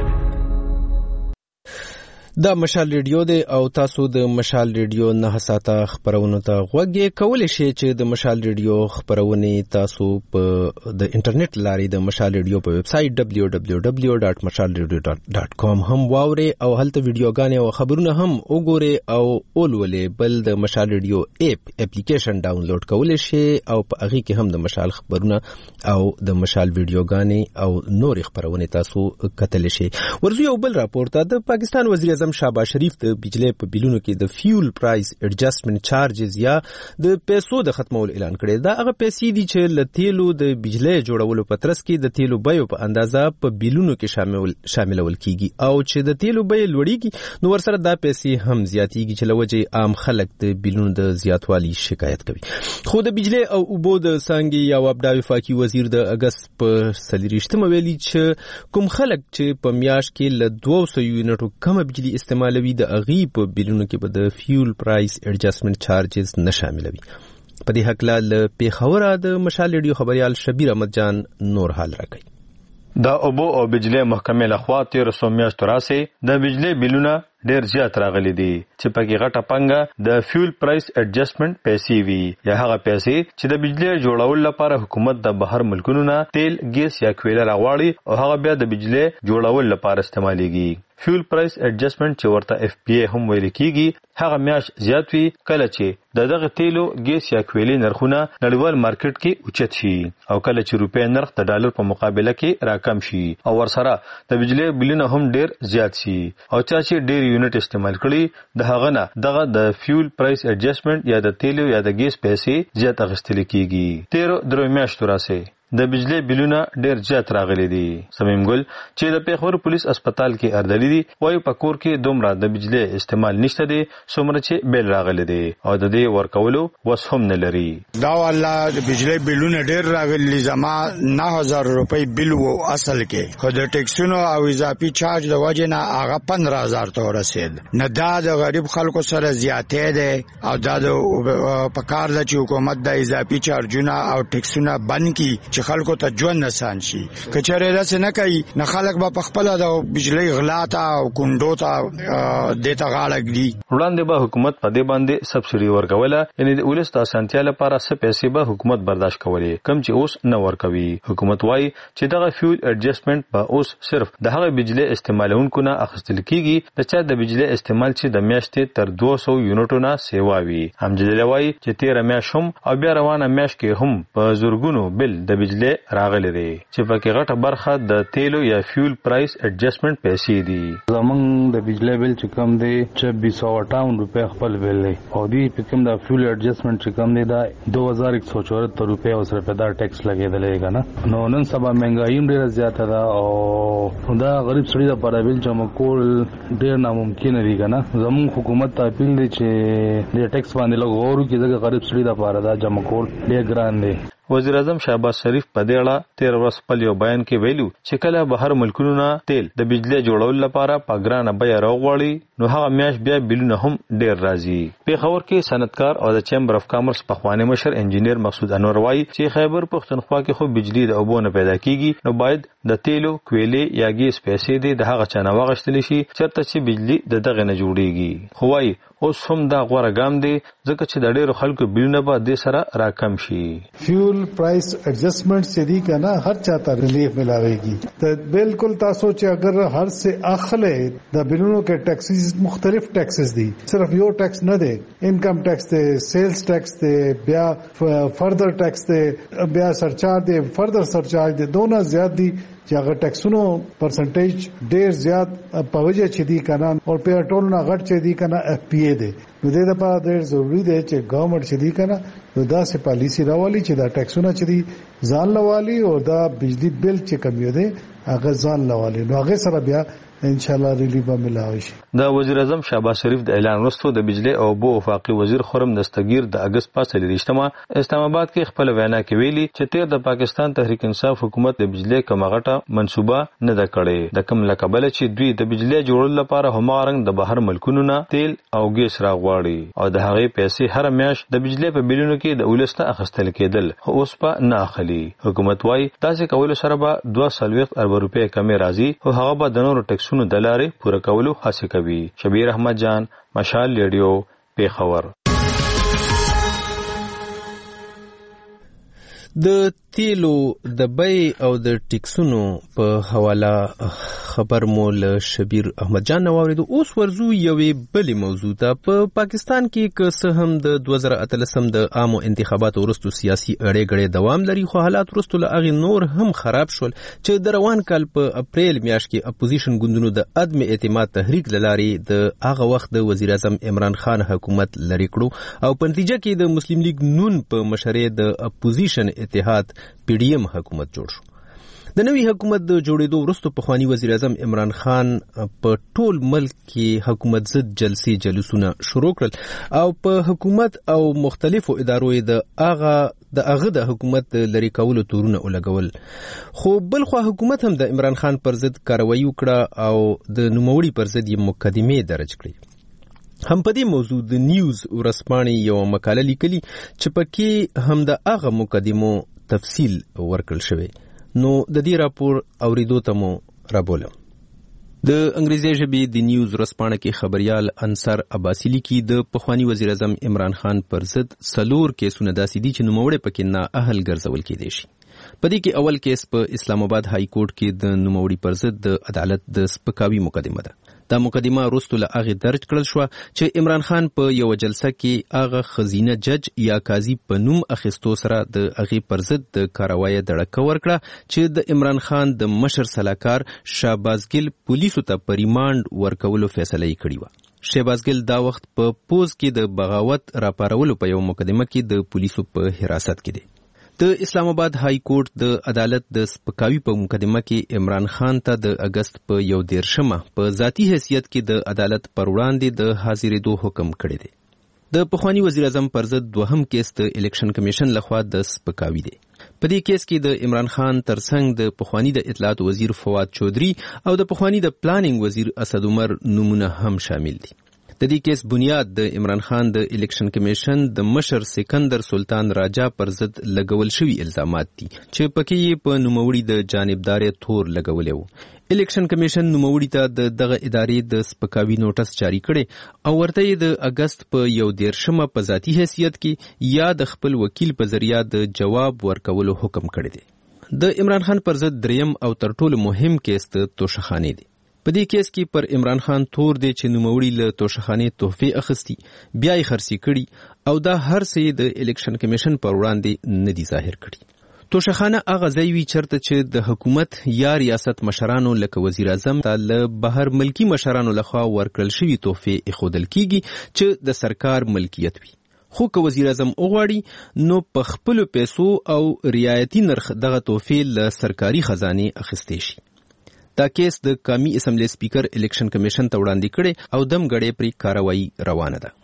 دا مشال ریډیو دی او تاسو د مشال ریډیو نه ساته خبرونه ته غوږی کولای شئ چې د مشال ریډیو خبرونه تاسو په د انټرنیټ لارې د مشال ریډیو په ویب سټ دبلیو دبلیو دبلیو ډاټ مشال ریډیو ډاټ کام هم واوري او هلته ویډیوګانې او خبرونه هم وګورئ او اولولې. بل د مشال ریډیو اپ اپلیکیشن ډاونلوډ کولای شئ او په هغه کې هم د مشال خبرونه او د مشال ویډیوګانې او نور خبرونه تاسو کتلی شئ. ورزو یو بل راپورټ د پاکستان وزیر اعظم شهباز شریف د بجلی په بیلونو کې د فیول پرایس ایڈجسټمنټ چارجز یا د پیسو د ختمولو اعلان کړی. دا هغه پیسې دي چې له تیلو د بجلی جوړولو په ترڅ کې د تیلو بیو په اندازه په بیلونو کې شامل شاملول کیږي او چې د تیلو بیې لوړیږي نو ورسره دا پیسې هم زیاتیږي چې لوجه عام خلک د بیلونو د زیاتوالي شکایت کوي. خو د بجلی او اوبو د څانګې یا وبدا وفاقي وزیر د اگست په څلوېښتمه ویلي چې کوم خلک چې په میاشت کې له دوه سوه یونټو کم بجلی استعمالوي د اغي په بیلونو کې به د فیول پرایس ایڈجسټمنټ چارجز نه شاملوي. په دې حق له پیښور د مشال ریډیو خبريال شبیر احمد جان نور حال راکړي. د اوبو او بجلی محکمې لخوا تیر سو میاشتو راسې د بجلی بیلونه ډیر زیات راغلي دي چې پکې غټه پنګه د فیول پرایس ایڈجسټمنټ پیسې وي یا هغه پیسې چې د بجلی جوړولو لپاره حکومت د بهر ملکونو نه تیل، ګیس یا کویله راغواړي او هغه بیا د بجلی جوړولو لپاره استعماليږي. فیول پرایس ایڈجسټمنټ چې ورته اف پی ای هم ویل کیږي هغه میاش زیات وي کله چې د دغه تیلو، ګیس یا کویلې نرخونه نړیوال مارکیټ کې اوچت شي او کله چې روپیا نرخ د ډالر په مقابله کې راکم شي او ورسره د بجلی بلونه هم ډیر زیات شي او چا چې ډیر یونټ استعمال کړي د هغه نه دغه د فیول پرایس ایڈجسټمنټ یا د تیلو یا د ګیس پیسې زیات اخیستل کیږي. تیر درو میاشتو راسې د بجلی بلونه ډیر زیات راغلي دي. سمیم ګل چې د پیښور پولیس هسپتال کې اردلی دي وایي په کور کې دومره د بجلی استعمال نشته دي څومره چې بیل راغلي دي او د دې ورکولو وس هم نه لري. دا والله د بجلی بلونه ډیر راغلي، زما نه هزار روپۍ بل وو اصل کې، خو د ټیکسونو او اضافي چارج د وجه نه هغه پندرہ هزار ته ورسید. نه دا د غریب خلکو سره زیاتې ده او دا د پکار د حکومت د اضافي چارجونه او ټیکسونه بند کی خلکو ته ژوند آسان شي. کچره راس نه کوي نه خلک به په خپل د بجلی غلاطه او کندو ته دیتا غاړه کړي. وړاندې به حکومت په دې باندې سبسيډي ورکوله، یعنی د ولست اسانتیا لپاره څه پیسې به حکومت برداشت کولې کم چې اوس نه ورکوي. حکومت وایي چې دغه فیول ایڈجسټمنټ به اوس صرف د هغه بجلی استعمالونکو نه اخیستل کیږي د چا د بجلی استعمال چې د میاشتې تر دوه سوه یونټو نه سیوا وي. همجدل وایي چې تیر میاشت هم او بیا روانه میاشت کې هم په زورګونو بل د بجلی راغلي دي چې پکې غټه برخه د تیلو یا فیول پرایس ایڈجسټمنټ پیسې دي. زمونږ د بجلی بل چې کم دی چوبیس سو اٹھاون روپے خپل بل دی او دی په کوم د فیول ایڈجسټمنټ چې کم دی دا دو هزار ایک سو چوہتر روپے او سره په دا ټیکس لګیدلې کنه. نو نن سبا مهنګايي هم ډیره زیاته ده او دا غریب سړي لپاره بل جمع کول ډیر ناممکن دی کنه. زمونږ حکومت ته اپیل دی چې د ټیکس باندې لګورو کې دغه غریب سړي لپاره دا جمع کول ډیر ګران دی. وزیر اعظم شهباز شریف په دې اړه تیر ورځ خپل یو بیان کې ویلو چې کله بهر ملکونو نه تیل د بجلی جوړولو لپاره په ګرانه بیه راوغواړي نو هغه میاش بیا بلونه هم ډیر راځي. پیښور کې صنعتکار او د چیمبر اف کامرس پخوانی مشر انجینیر مقصود انور وایي چې خیبر پښتونخوا کې خو بجلی د اوبو نه پیدا کیږي نو باید د تیلو کویلې یا ګیس پیسې دې د هغه چا نه واغشتل شي چرته چې بجلی د دغه نه جوړیږي. خو وایي اوس هم دا غوره ګام دی ځکه چې د ډیرو خلکو بلونه به دې سره راکم شي. فیول پرایس ایڈجسٹمنٹ سے دی کا نا ہر چاہتا ریلیف ملاوے گی تو بالکل تاسو چې اگر ہر سے اخلے دا بلونو کے ٹیکسز مختلف ٹیکسز دی صرف یو ٹیکس نہ دے انکم ٹیکس دے سیلز ٹیکس دے بیا فردر ټیکس دے بیا سرچارج دے فردر سرچارج دے دونوں زیات دی چې هغه ټیکسونو پرسنټیج ډیر زیات په وجه چې دی کنه او په ټولو نه غټ چې دی کنه اف پی ای دی نو د دې لپاره ډیر ضروری دی چې ګورنمنت چې دی کنه نو دا سه پالیسی راولي چې دا ټیکسونه چې دی ځان لوالي او دا بجلی بل چې کمیو دی هغه ځان لوالي نو هغه سره بیا ان شاء الله ریلیف به ملاوي شي. د وزیر اعظم شهباز شریف د اعلان وروسته د بجلی او اوبو وفاقي وزیر خرم دستگیر د اگست په څلورشتمه اسلام آباد کې خپل وینا کې ویلي چې تیر د پاکستان تحریک انصاف حکومت د بجلی کمغټه منصوبه نه ده کړې د کوم لقبل چې دوی د بجلی جوړولو لپاره همارنګ د بهر ملکونو نه تیل او ګیس راغواړي او د هغې پیسې هر میاشت د بجلی په بلونو کې د ولسته اخیستل کېدل خو اوس په نه اخلي. حکومت وايي تاسو کولو سره به دوه سلويخت ارب روپۍ کمې راځي او هغه به د نورو ټیکس سونو د لارې پوره کولو هڅه کوي. شبیر احمد جان مشال ریډیو پیښور. د تیلو د بیې او د ټیکسونو په حواله خبر مو له شبیر احمد جان نو اوریدو. اوس ورزو یوې بلې موضوع ته. په پاکستان کې که څه هم د دوه زره اتلسم د عامو انتخاباتو وروسته سیاسي اړې غړې دوام لري خو حالات وروسته له هغې نور هم خراب شول چې د روان کال په اپریل میاشت کې اپوزیشن ګوندونو د عدم اعتماد تحریک له لارې د هغه وخت د وزیر اعظم عمران خان حکومت لرې کړو او په نتیجه کې د مسلم لیگ نون په مشرۍ د اپوزیشن اتحاد پی ډی ایم حکومت جوړ شو. د نوي حکومت د جوړېدو وروسته پخوانی وزیر اعظم عمران خان په ټول ملک کې حکومت ضد جلسې جلوسونه شروع کړل او په حکومت او مختلفو ادارو د هغه د هغه د حکومت لري کولو تورونه ولګول. خو بل خو حکومت هم د عمران خان پر ضد کاروایی وکړه او د نوموړي پر ضد یې مقدمې درج کړې. هم په دې موضوع د نیوز ورځپاڼې یو مقاله لیکلي چې پکې هم د هغه مقدمو تفصیل ورکړل شوی. نو د دې راپور اوریدو ته مو رابولم. د انګریزي ژبې د نیوز ورځپاڼه کې خبريال انصر عباسی لیکي د پخوانی وزیر اعظم عمران خان پر ضد څلور کیسونه داسې دي چې نوموړی پکې نه اهل ګرځول کېدی شي. په دې کې اول کیس په اسلام آباد های کورټ کې د نوموړي پر ضد د عدالت د سپکاوي مقدمه ده. دا مقدمه وروسته له هغې درج کړل شوه چې عمران خان په یوه جلسه کې هغه ښځینه جج یا قاضي په نوم اخیستو سره د هغې پر ضد د کاروایه دړکه ورکړه چې د عمران خان د مشر سلاکار شهباز ګل پولیسو ته په ریمانډ ورکولو فیصله یې کړې وه. شهباز ګل دا وخت په پوز کې د بغاوت راپارولو په یو مقدمه کې د پولیسو په حراست کې دی. د اسلام آباد های کورټ د عدالت د سپکاوي په مقدمه کې عمران خان ته د اگست په یو دیرشمه په ذاتی حیثیت کې د عدالت پر وړاندې د حاضرېدو حکم کړی دی. د پخوانی وزیر اعظم پر ضد دوهم کیس د الیکشن کمیشن لخوا د سپکاوي دی. په دې کیس کې د عمران خان ترڅنګ د پخوانی د اطلاعات وزیر فواد چودھری او د پخوانی د پلانینګ وزیر اسد عمر نومونه هم شامل دي. د دې کیس بنیاد د عمران خان د الیکشن کمیشن د مشر سکندر سلطان راجا پر ضد لګول شوي الزامات دي چې پکې یې په نوموړي د جانبدارۍ تور لګولی و. الیکشن کمیشن نوموړي ته د دغه ادارې د سپکاوي نوټس جاری کړي او ورته یې د اگست په یو دیرشمه په ذاتي حیثیت کې یا د خپل وکیل په ذریعه د جواب ورکولو حکم کړی دی. د عمران خان پر ضد دریم او تر ټولو مهم کیس د توشخانې دی. په دې کیس کې پر عمران خان تور دی چې نوموړي له توشخانې تحفې اخیستي بیا یې خرڅې کړي او دا هر څه د الیکشن کمیشن پر وړاندې نه دي ظاهر کړي. توشخانه هغه ځای وي چېرته چې د حکومت یا ریاست مشرانو لکه وزیر اعظم ته له بهر ملکي مشرانو لخوا ورکړل شوي تحفې ایښودل کیږي چې د سرکار ملکیت وي. خو که وزیر اعظم وغواړي نو په خپلو پیسو او رعایتي نرخ دغه تحفې له سرکاري خزانې اخیستی شي. دا کیس د قومي اسمبلی سپیکر الیکشن کمیشن ته وړاندې کړي او دم غړې پرې کاروایی روانه ده.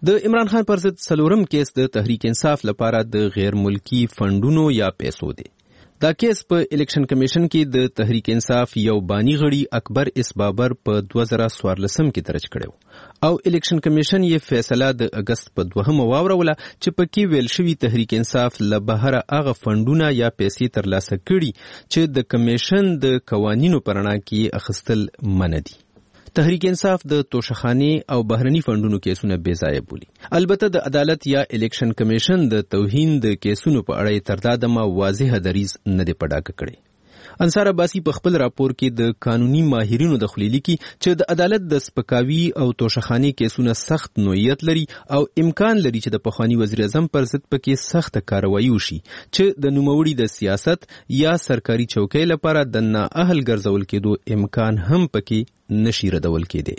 د عمران خان پر ضد څلورم کیس د تحریک انصاف لپاره د غیر ملکی فندونو یا پیسو دی. دا کیس په الیکشن کمیشن کې د تحریک انصاف یو بانی غړي اکبر اس بابر په دوه زره څوارلسم کې درج کړو او الیکشن کمیشن یې فیصله د اگست په دوهمه واوروله چې پکې ویل شوی تحریک انصاف له بهره هغه فندونه یا پیسې ترلاسه کړي چې د کمیشن د قوانینو په رڼا کې اخیستل منع دي. تحریک انصاف د توشخانې او بهرني فندونو کیسونه بې ځایه بولي. البته د عدالت یا الیکشن کمیشن د توهین د کیسونو په اړه تر دا دمه واضح دریځ نه دی په ډاګه کړی. انصار عباسی په خپل راپور کې د قانوني ماهرینو د خلیلي کې چې د عدالت د سپکاوي او توشخانې کیسونه سخت نوعیت لري او امکان لري چې د پخوانی وزیر اعظم پر ضد پکې سخت کاروایی وشي چې د نوموړي د سیاست یا سرکاري چوکۍ لپاره د نااهل ګرځول کېدو امکان هم پکې نشي ردول کېدی.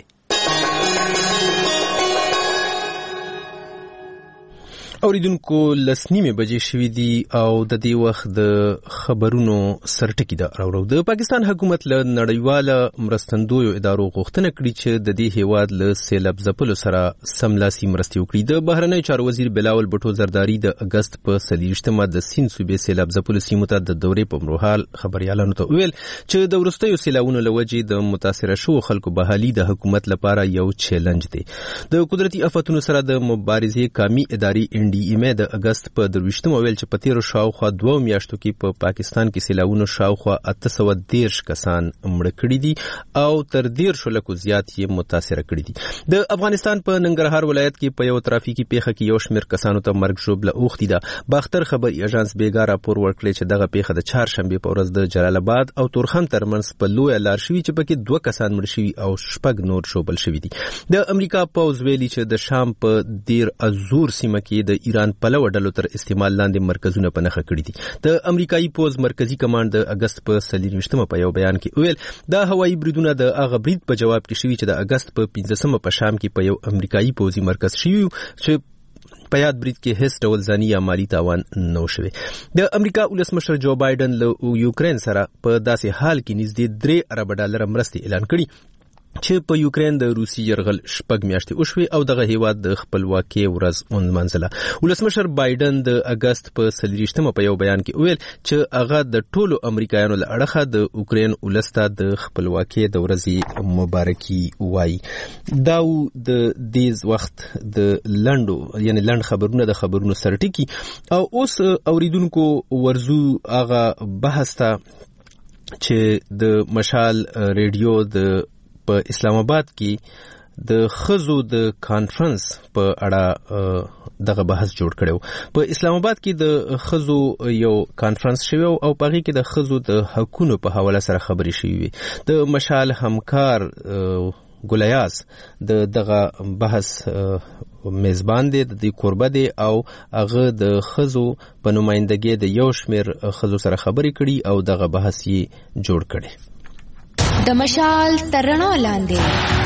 اوریدونکو لسنیمه بجې شوې دي او د دې وخت د خبرونو سرټکی ده راوړو. د پاکستان حکومت له نړیواله مرستندویو ادارو غوښتنه کړې چې د دې هیواد له سیلاب ځپلو سره سملاسي مرستې وکړي. د بهرنیو چارو وزیر بلاول بټو زرداری د اگست په څلېرویشتمه د سیند صوبې سیلاب ځپلو سیمو ته د دورې په مروحال خبریالانو ته وویل چې د وروستیو سیلابونو له وجې د متاثره شوو خلکو بحالي د حکومت لپاره یو چیلنج دی. د قدرتي آفتونو سره د مبارزې قومي ادارې ډي ایم د اگست په درویشتمه ویل چې په تیرو شاوخوا دوه میاشتو کې په پا پاکستان کې سیلابونو شاوخوا اته سوه دېرش کسان مړه کړي دي او تر دېرشو لکو زیات یې متاثره کړي دي. د افغانستان په ننګرهار ولایت کې په یو ترافیکي پیښه کې یو شمېر کسانو ته مرګ ژوبله اوښتې ده. باختر خبري اژانس بیګا راپور ورکړی چې دغه پیښه د چهارشنبې په ورځ د جلال آباد او تورخم ترمنځ په لویه لار شوي چې پکې دوه کسان مړه شوي او شپږ نور ژوبل شوي دي. د امریکا پوځ ویلي چې د شام په دیر ازور سیمه کې د ایران پلوه ډلو تر استعمال لاندې مرکزونه په نښه کړي دي. د امریکایي پوځ مرکزی کمانډ د اگست په څلېرویشتمه په یو بیان کې ویل دا هوایي بریدونه د هغه برید په جواب کې شوي چې د اگست په پنځلسمه په شام کې په یو امریکایي پوځي مرکز شوي چې په یاد برید کې هیڅ ډول ځاني یا مالي تاوان نه و شوی. د امریکا ولسمشر جو بایدن له یوکرین سره په داسې حال کې نږدې درې اربه ډالره مرستې اعلان کړي چې په یوکرین د روسي یرغل شپږ میاشتې وشوي او دغه هیواد د خپلواکۍ ورځ ونمانځله. ولسمشر بایدن د اگست په څلېرویشتمه په یو بیان کې ویل چې هغه د ټولو امریکایانو له اړخه د اوکرین ولس ته د خپلواکۍ د ورځې مبارکي وایي. دا د دې وخت د لنډو یعنی لنډ خبرونه د خبرونو سرټکی او اوس اوریدونکو ورزو هغه بحث ته چې د مشال ریډیو د په اسلام آباد کې د خزو د کانفرنس په اړه دغه بحث جوړ کړو. په اسلام آباد کې د خزو یو کانفرنس شوی او په هغه کې د خزو د حقوقو په حواله سره خبرې شوې. د مشال همکار ګولیاس د دغه بحث میزبان دی، د دې کوربه دی او هغه د خزو په نمائندګۍ د یو شمېر خزو سره خبرې کړي او دغه بحث یې جوړ کړي. د مشال ترڼا لاندې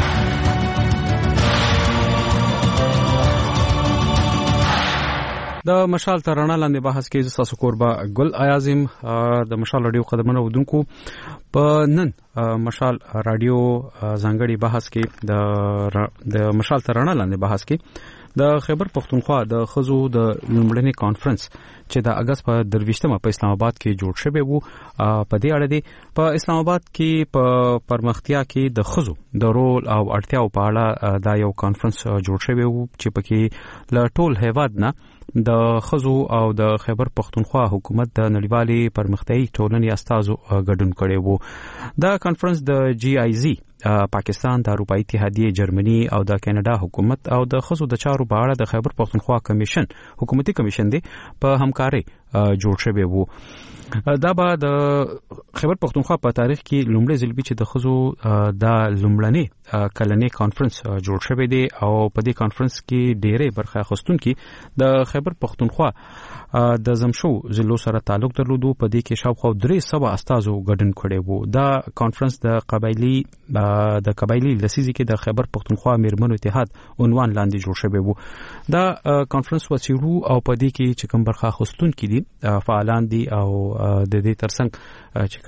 د مشال ترڼا لاندې بحث کې تاسو کوربه ګل ایازم د مشال رادیو قدمنه ودونکو په نن مشال رادیو ځانګړي بحث کې د د مشال ترڼا لاندې بحث کې د خیبر پختونخوا د خزو د لومړني کانفرنس چې د اگست په درویشتمه په اسلام آباد کې جوړ شوی وو په دې اړه دی په اسلام آباد کې په پرمختیا کې د خزو د رول او اړتیاو په اړه دا یو کانفرنس جوړ شوی وو چې پکې له ټول هیواد نه د خزو او د خیبر پختونخوا حکومت د نړیوالې پرمختیایي ټولنې استازو ګډون کړی وو. دا کانفرنس د جی آی زی پاکستان، د اروپایي اتحادیې، جرمني او د کاناډا حکومت او د خزو د چارو په اړه د خیبر پختونخوا کمیشن حکومتي کمیشن دی په همکاري جوړ شوی وو. دا به د خیبر پختونخوا په تاریخ کې لومړی ځل چې د خزو د لومړني کلنی کانفرنس جوړ شوی دی او په دې کانفرنس کې ډېرې برخه اخیستونکي د خیبر پختونخوا د زمشو ضلعو سره تعلق درلودو. په دې کې شاوخوا درې سوه استازو ګډون کړی وو. دا کانفرنس د قبایلي د قبایلي لسیزې کې د خیبر پختونخوا میرمنو اتحاد عنوان لاندې جوړ شوی وو. دا کانفرنس وڅیړو او په دې کې چې کوم برخه اخیستونکي دي فعالان دي او د دې ترڅنګ چې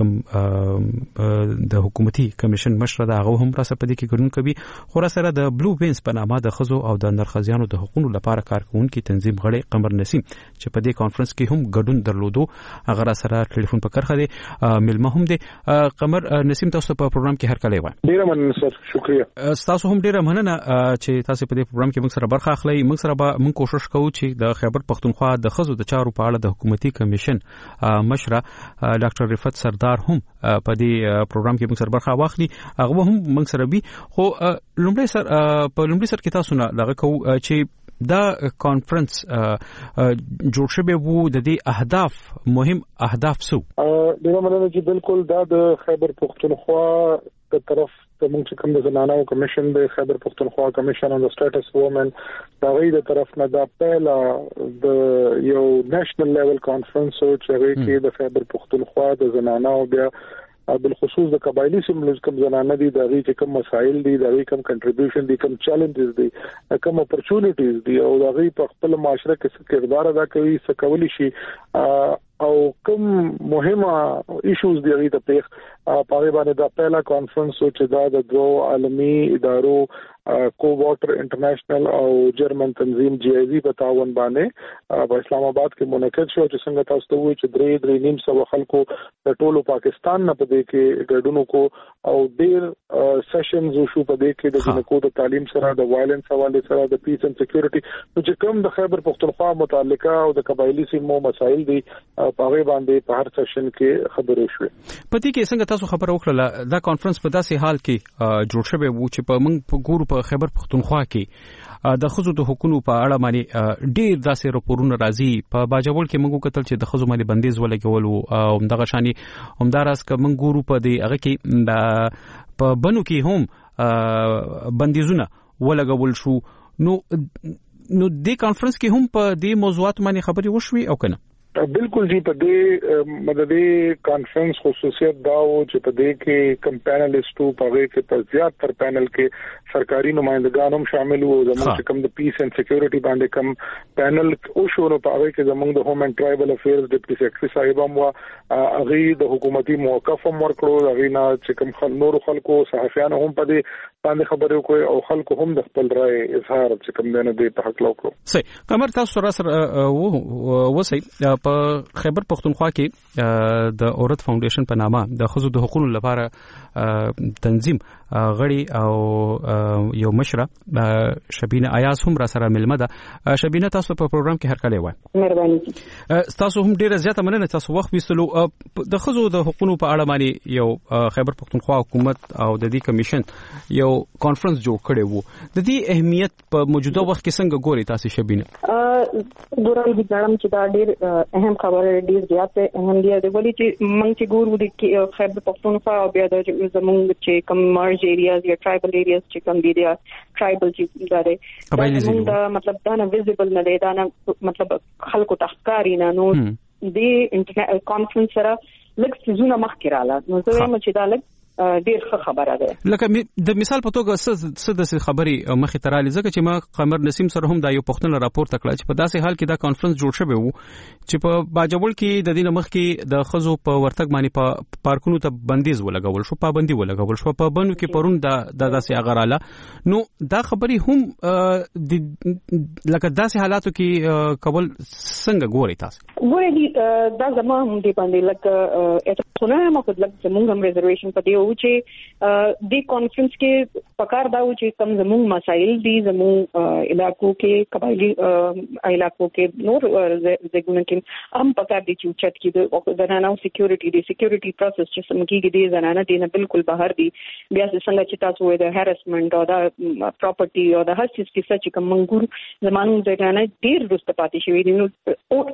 کوم د حکومتي کمیشن مشر دا هغه هم را سپدي کې ګډون کوي خو را سره د بلو وینز په نامه د خزو او د نرخزیانو د حقوقو لپاره کارکونکو تنظیم غړي قمر نسیم چې په دې کانفرنس کې هم ګډون درلودو هغه را سره ټلیفون په کرخه دي ملما هم دي قمر نسیم تاسو په پروګرام کې هر کله وای ډیره مننه سر شکریہ تاسو هم ډیره مننه چې تاسو په دې پروګرام کې موږ سره برخه اخلي موږ سره به موږ کوشش کوو چې د خیبر پختونخوا د خزو د چارو په اړه د حکومتي کمیشن مشره ډاکټر رفعت سردار هم په دې پروګرام کې موږ سره برخه واخلي هغه هم موږ سره بي خو لومړی سر په لومړي سر کې تاسو نه دغه کوو چې دا کانفرنس جوړ شوی وو د دې اهداف مهم اهداف سو ډیره مننه چې بالکل دا د خیبر پختونخوا په طرف ته موږ کوم د زنانو کمیشن د خیبر پختونخوا کمیشن اون د سټیټس وومن دا غي د طرف نه دا پهلا د یو نېشنل لیول کانفرنس او چې کې د خیبر پختونخوا د زنانو بیا بالخصوص د قبایلی سیمو کوم زنانه دي د غي کوم مسایل دي د غي کوم کنټریبیوشن دي کوم چیلنجز دي کوم اپورچونټیز دي او د غي په خپل معاشره کې څه کردار ادا کوي څه کولی شي او کوم مهمه ایشوز دی غي ته پیښ په باندې دا پهلا کانفرنس چې دا د دوه عالمي ادارو کو واټر انټرنیشنل او جرمن تنظیم جی ای وی په تعاون باندې په اسلام آباد کې منعقد شو چې څنګه تاسو ته وایي چې درې درې نیم سو خلکو د ټولو پاکستان نه پدې کې ګډونو کو او ډیر سیشنز شو پدې کې د جنکو د تعلیم سره د وایلنس حواله سره د پیس اینڈ سکیورټي چې کوم د خیبر پختونخوا متعلقه او د قبایلی سیمو مسایل دي په هغه باندې په هر سیشن کې خبرې شوې پدې کې څنګه تاسو خبر وکړه دا کانفرنس په داسې حال کې جوړ شوی وو چې په موږ په ګورو په خیبر پختونخوا کې د خزو د حقوقو په اړه باندې ډیر داسې راپورونه راځي په باجوړ کې موږ کتل چې د خزو باندې بندیز ولګول او دغه شانی همدارس ک موږ ګورو په دې هغه کې د په بنو کې هم بندیزونه ولګول شو نو نو د کانفرنس کې هم په دې موضوعات باندې خبري وشوي او کنه بالکل جی په دې مددي کانفرنس خصوصیت دا و چې په دې کې کم پینلستو په هغه کې په زیات تر پینل کې سرکاري نمائندگان هم شامل وو زموږ چې کم د پیس اینڈ سکیورټي باندې کم پینل او شورو په هغه کې زموږ د هوم اینڈ ټرایبل افیرز ډیپټي سیکرټري صاحب هم وا هغه د حکومتي موقف هم ورکړو هغه نه چې کم خل نور خلکو صحافیانو هم په دې باندې خبرې کوي او خلکو هم د خپل رائے اظهار چې کم نه دی په حق لوکړو صحیح کمر تاسو سره وو وسی په خیبر پختونخوا کې د اورت فاونډیشن په نامه د خزو د حقوقو لپاره تنظیم غړي او یو مشره شبینه ایاز هم را سره ملمه ده شبینه تاسو په پروګرام کې هر کله وای مهرباني تاسو هم ډیره زیاته مننه تاسو وخت وستلو د خزو د حقوقو په اړه باندې یو خیبر پختونخوا حکومت او د دې کمیشن یو کانفرنس جوړ کړی وو د دې اهمیت په موجوده وخت کې څنګه ګوري تاسو شبینه ا دوران دي ګرام چې دا ډیر اهم خبره ډیر زیات اهم دی د ولې چې موږ چې ګورو د خیبر پختونخوا او بیا د زموږ چې کم مارج ایریاز یا ټرایبل ایریاز چې کم دي یا ټرایبل چې دا دی موږ دا مطلب دا نه ویزیبل نه دی دا نه مطلب خلکو تخکاری نه نو د انټرنیټ کانفرنس سره لکه سيزونه مخ کړاله نو زه وایم چې دا لکه ډیر ښه خبره ده لکه د مثال په توګه څه د خبري مخې تراله ځکه چې ما قمر نسیم سره هم دا یو پښتون راپور تکړه چې په داسې حال کې دا کانفرنس جوړ شوی وو چې په باجوړ کې د دینه مخ کې د خزو په ورتګ باندې په پارکونو ته بندیز ولګول شو پابندي ولګول شو په بنو کې پرون دا د داسې اغراله نو دا خبري هم لکه داسې حالاتو کې کول څنګه ګوري تاسو ګوري دا زموږ هم دی باندې لکه اته نه مطلب زموږ هم ریزرویشن پدې و چې د کانفرنس کې پکار دا و چې کم زموږ مسایل دي زموږ علاقو کې قبایلی علاقو کې نور زګونه کې هم پکار دي چې چت کې د زنانو سکیورټي دي سکیورټي پروسس چې سمکیږي دي زنانه دي نه بالکل بهر دي بیا څنګه چې تاسو وایي د هراسمنت او د پراپرټي او د هر څه چې کوم منګور زمانو زنانه ډیر رسته پاتې شوی دي نو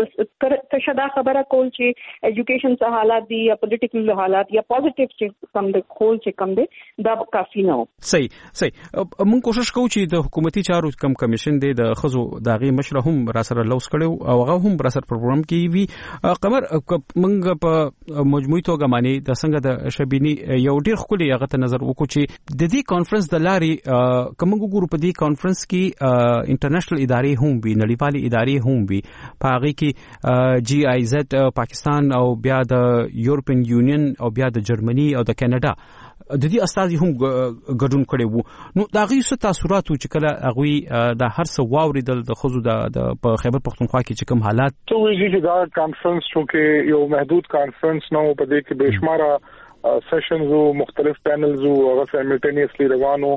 او تشدا خبره کول چې اډوکیشن حالات دي یا پولیټیکل حالات یا پوزټیو چې کم د کول چې کم دی دا کافي نه و. صحیح صحیح موږ کوشش کوو چې د حکومتي چارو کم کمیشن دی د خزو داغي مشره هم را سره لوس کړو او هغه هم را سره پروګرام کې وی قمر موږ په مجموعي توګه معنی د څنګه د شبینی یو ډیر خولي هغه ته نظر وکړو چې د دې کانفرنس د لاري کوم ګورو په دې کانفرنس کې انټرنیشنل ادارې هم وی نړیوالي ادارې هم وی په هغه کې جی آی زد پاکستان او بیا د یورپین یونین او بیا د جرمني او د کینیډا د دې استازي هم ګډون کړي وو. نو دا غي څه تاثیرات چې کله هغه د هر څه واوریدل د خزو د په خیبر پختونخوا کې چې کوم حالات ته ویږي چې دا کانفرنس چې یو محدود کانفرنس نه په دې کې بشماره سیشنز او مختلف پینلز او هغه سایملټینیسلی روانو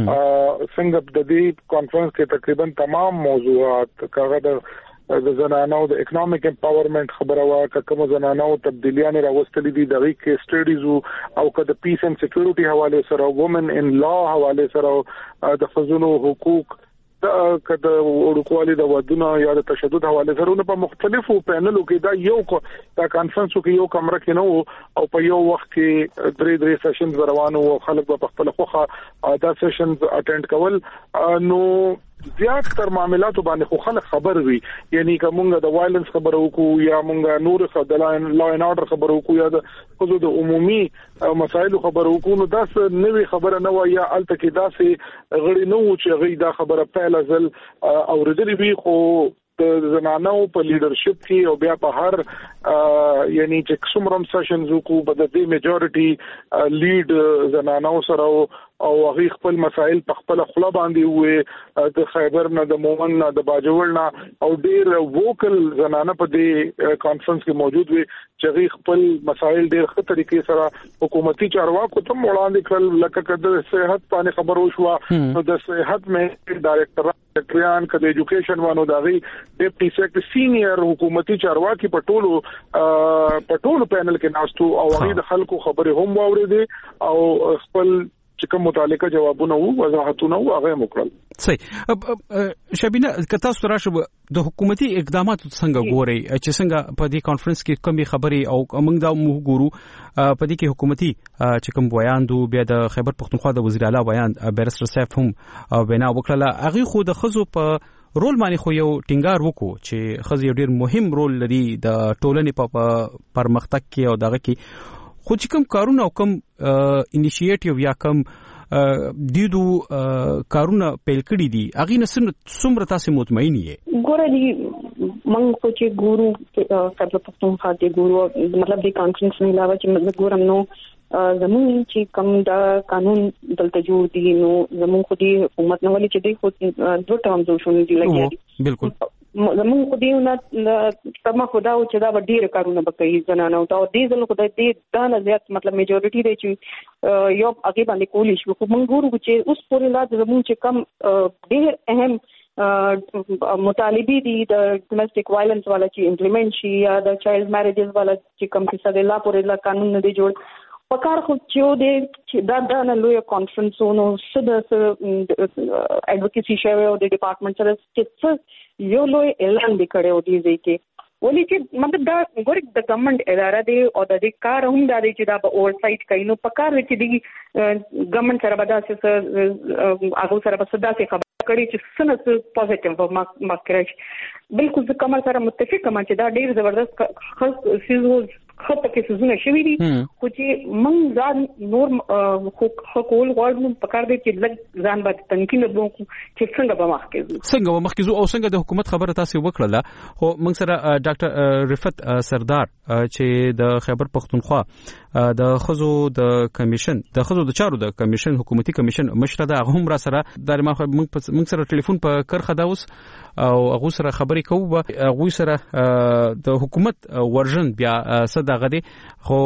څنګه د دې کانفرنس کې تقریبا تمام موضوعات کاغه د د زنانو د اکونومیک امپاورمنت خبره وا کوم زنانو تبدیلیاں راوستلې دي دغه کې سټډیز او که د پیس اینڈ سکیورټي حواله سره وومن ان لا حواله سره د خزونو حقوق که د ورکوالي د ودونه یا د تشدد حواله سره په مختلفو پینلو کې دا یو دا کانفرنس کې یو کمره کې نو او په یو وخت کې درې درې سیشنز روانو او خلک په خپل خوخه دا سیشنز اټینډ کول نو زیات تر معاملاتو باندې خو خلک خبر وي یعنی کومه د وایلنس خبرو کو یا مونږه نور خدلاین لا ان اورډر خبرو کو یا د خود د عمومي مسایلو خبرو کو نو داس نوې خبره نه و یا الته کې داسې غړي نو چې غي دا خبره پهل ځل اوریدلې وي خو د زنانو په لیډرشپ کې او بیا په هر یعنی چې څومره سیشنز کو په دې میجورټي لیډ زنانو سره او هغه خپل مسائل په خپل خپل باندې وې د خیبر نه د مومن نه د باجوړ نه او ډیر ووکل زنانه په دې کانفرنس کې موجود وي چې هغه خپل مسائل ډیر ښه طریقې سره حکومتي چارواکو ته وړاندې کړل لکه کده صحت باندې خبر وشو نو د صحت مې ډایریکټر سیکریان کده ایجوکیشن وانو دغه ډیپټي سیکریټری سینیئر حکومتي چارواکي په ټولو په ټولو پینل کې ناستو او هغه د خلکو خبرې هم واورېدي او خپل چې کوم متعلقه جوابونه وو وضاحتونه وو هغه مکرل. صحیح شبینه کته سره د حکومتي اقداماتو څنګه ګوري چې څنګه په دې کانفرنس کې کومې خبري او موږ دا موږ ګورو په دې کې حکومتي چې کوم بیان دو بیا د خیبر پختونخوا د وزیر اعلی بیان بیرستر سیف هم بنا وکړه هغه خو د خزو په رول باندې خو یو ټینګار وکړو چې خزي ډیر مهم رول لري د ټولنې په پرمختګ کې او دغه کې خو چې کوم کارونه او کوم انیشیټیو یا کوم دیدو کارونه پیل کړی دي هغه نه څومره تاسو مطمئن یې ګوره دی موږ خو چې ګورو خیبر پختونخوا کې ګورو مطلب د کانفرنس نه علاوه چې موږ ګورم نو زموږ چې کوم دا قانون دلته جوړ دي نو زموږ خو دې حکومت نه ولې چې دې خو دوه ټرم جوړ شول دي لګیا بالکل زموږ خو دې نه تمه خدا او چې دا ډیر کارونه وکړي زنانه او دا دې ځل خو دې دا نه زیات مطلب میجورټي دی چې یو هغه باندې کولی شو خو موږ ګورو چې اوس پورې لا زموږ چې کم ډیر اهم مطالبي دي د ډومېسټک وایلنس والا چې امپلیمنٹ شي یا د چایلډ میریجز والا چې کوم څه د لا پورې لا قانون نه دی جوړ پکار خو چې د دا د نه لوی کانفرنسونو سده اډوکیسي شوی او د ډپارټمنټ سره چې یو لوی اعلان وکړو دی چې ولې چې مطلب دا ګورې د ګورنمنت اداره دی او د دې کار هم دا دی چې دا به اوور سایټ کوي نو پکار چې دی ګورنمنت سره به داسې هغه سره به داسې خبر کړي چې څنګه پوزټیو مارکیټ بالکل زه کوم سره متفق یم چې دا ډیر زبردست خاص سیزو خطه کې سيزونه شوي دي خو چې موږ ځان نور خو کول غواړو په کار دی چې لږ ځان باندې تنقید وکړو چې څنګه به مخکې څنګه به مخکې او څنګه د حکومت خبره تاسو وکړه خو موږ سره ډاکټر رفت سردار چې د خیبر پختونخوا د خزو د کمیشن د خزو د چارو د کمیشن حکومتي کمیشن مشر ده هغه هم را سره د موږ سره ټلیفون په کرخه دا اوس او هغه سره خبرې کوو هغه سره د حکومت ورژن بیا صدغه دي خو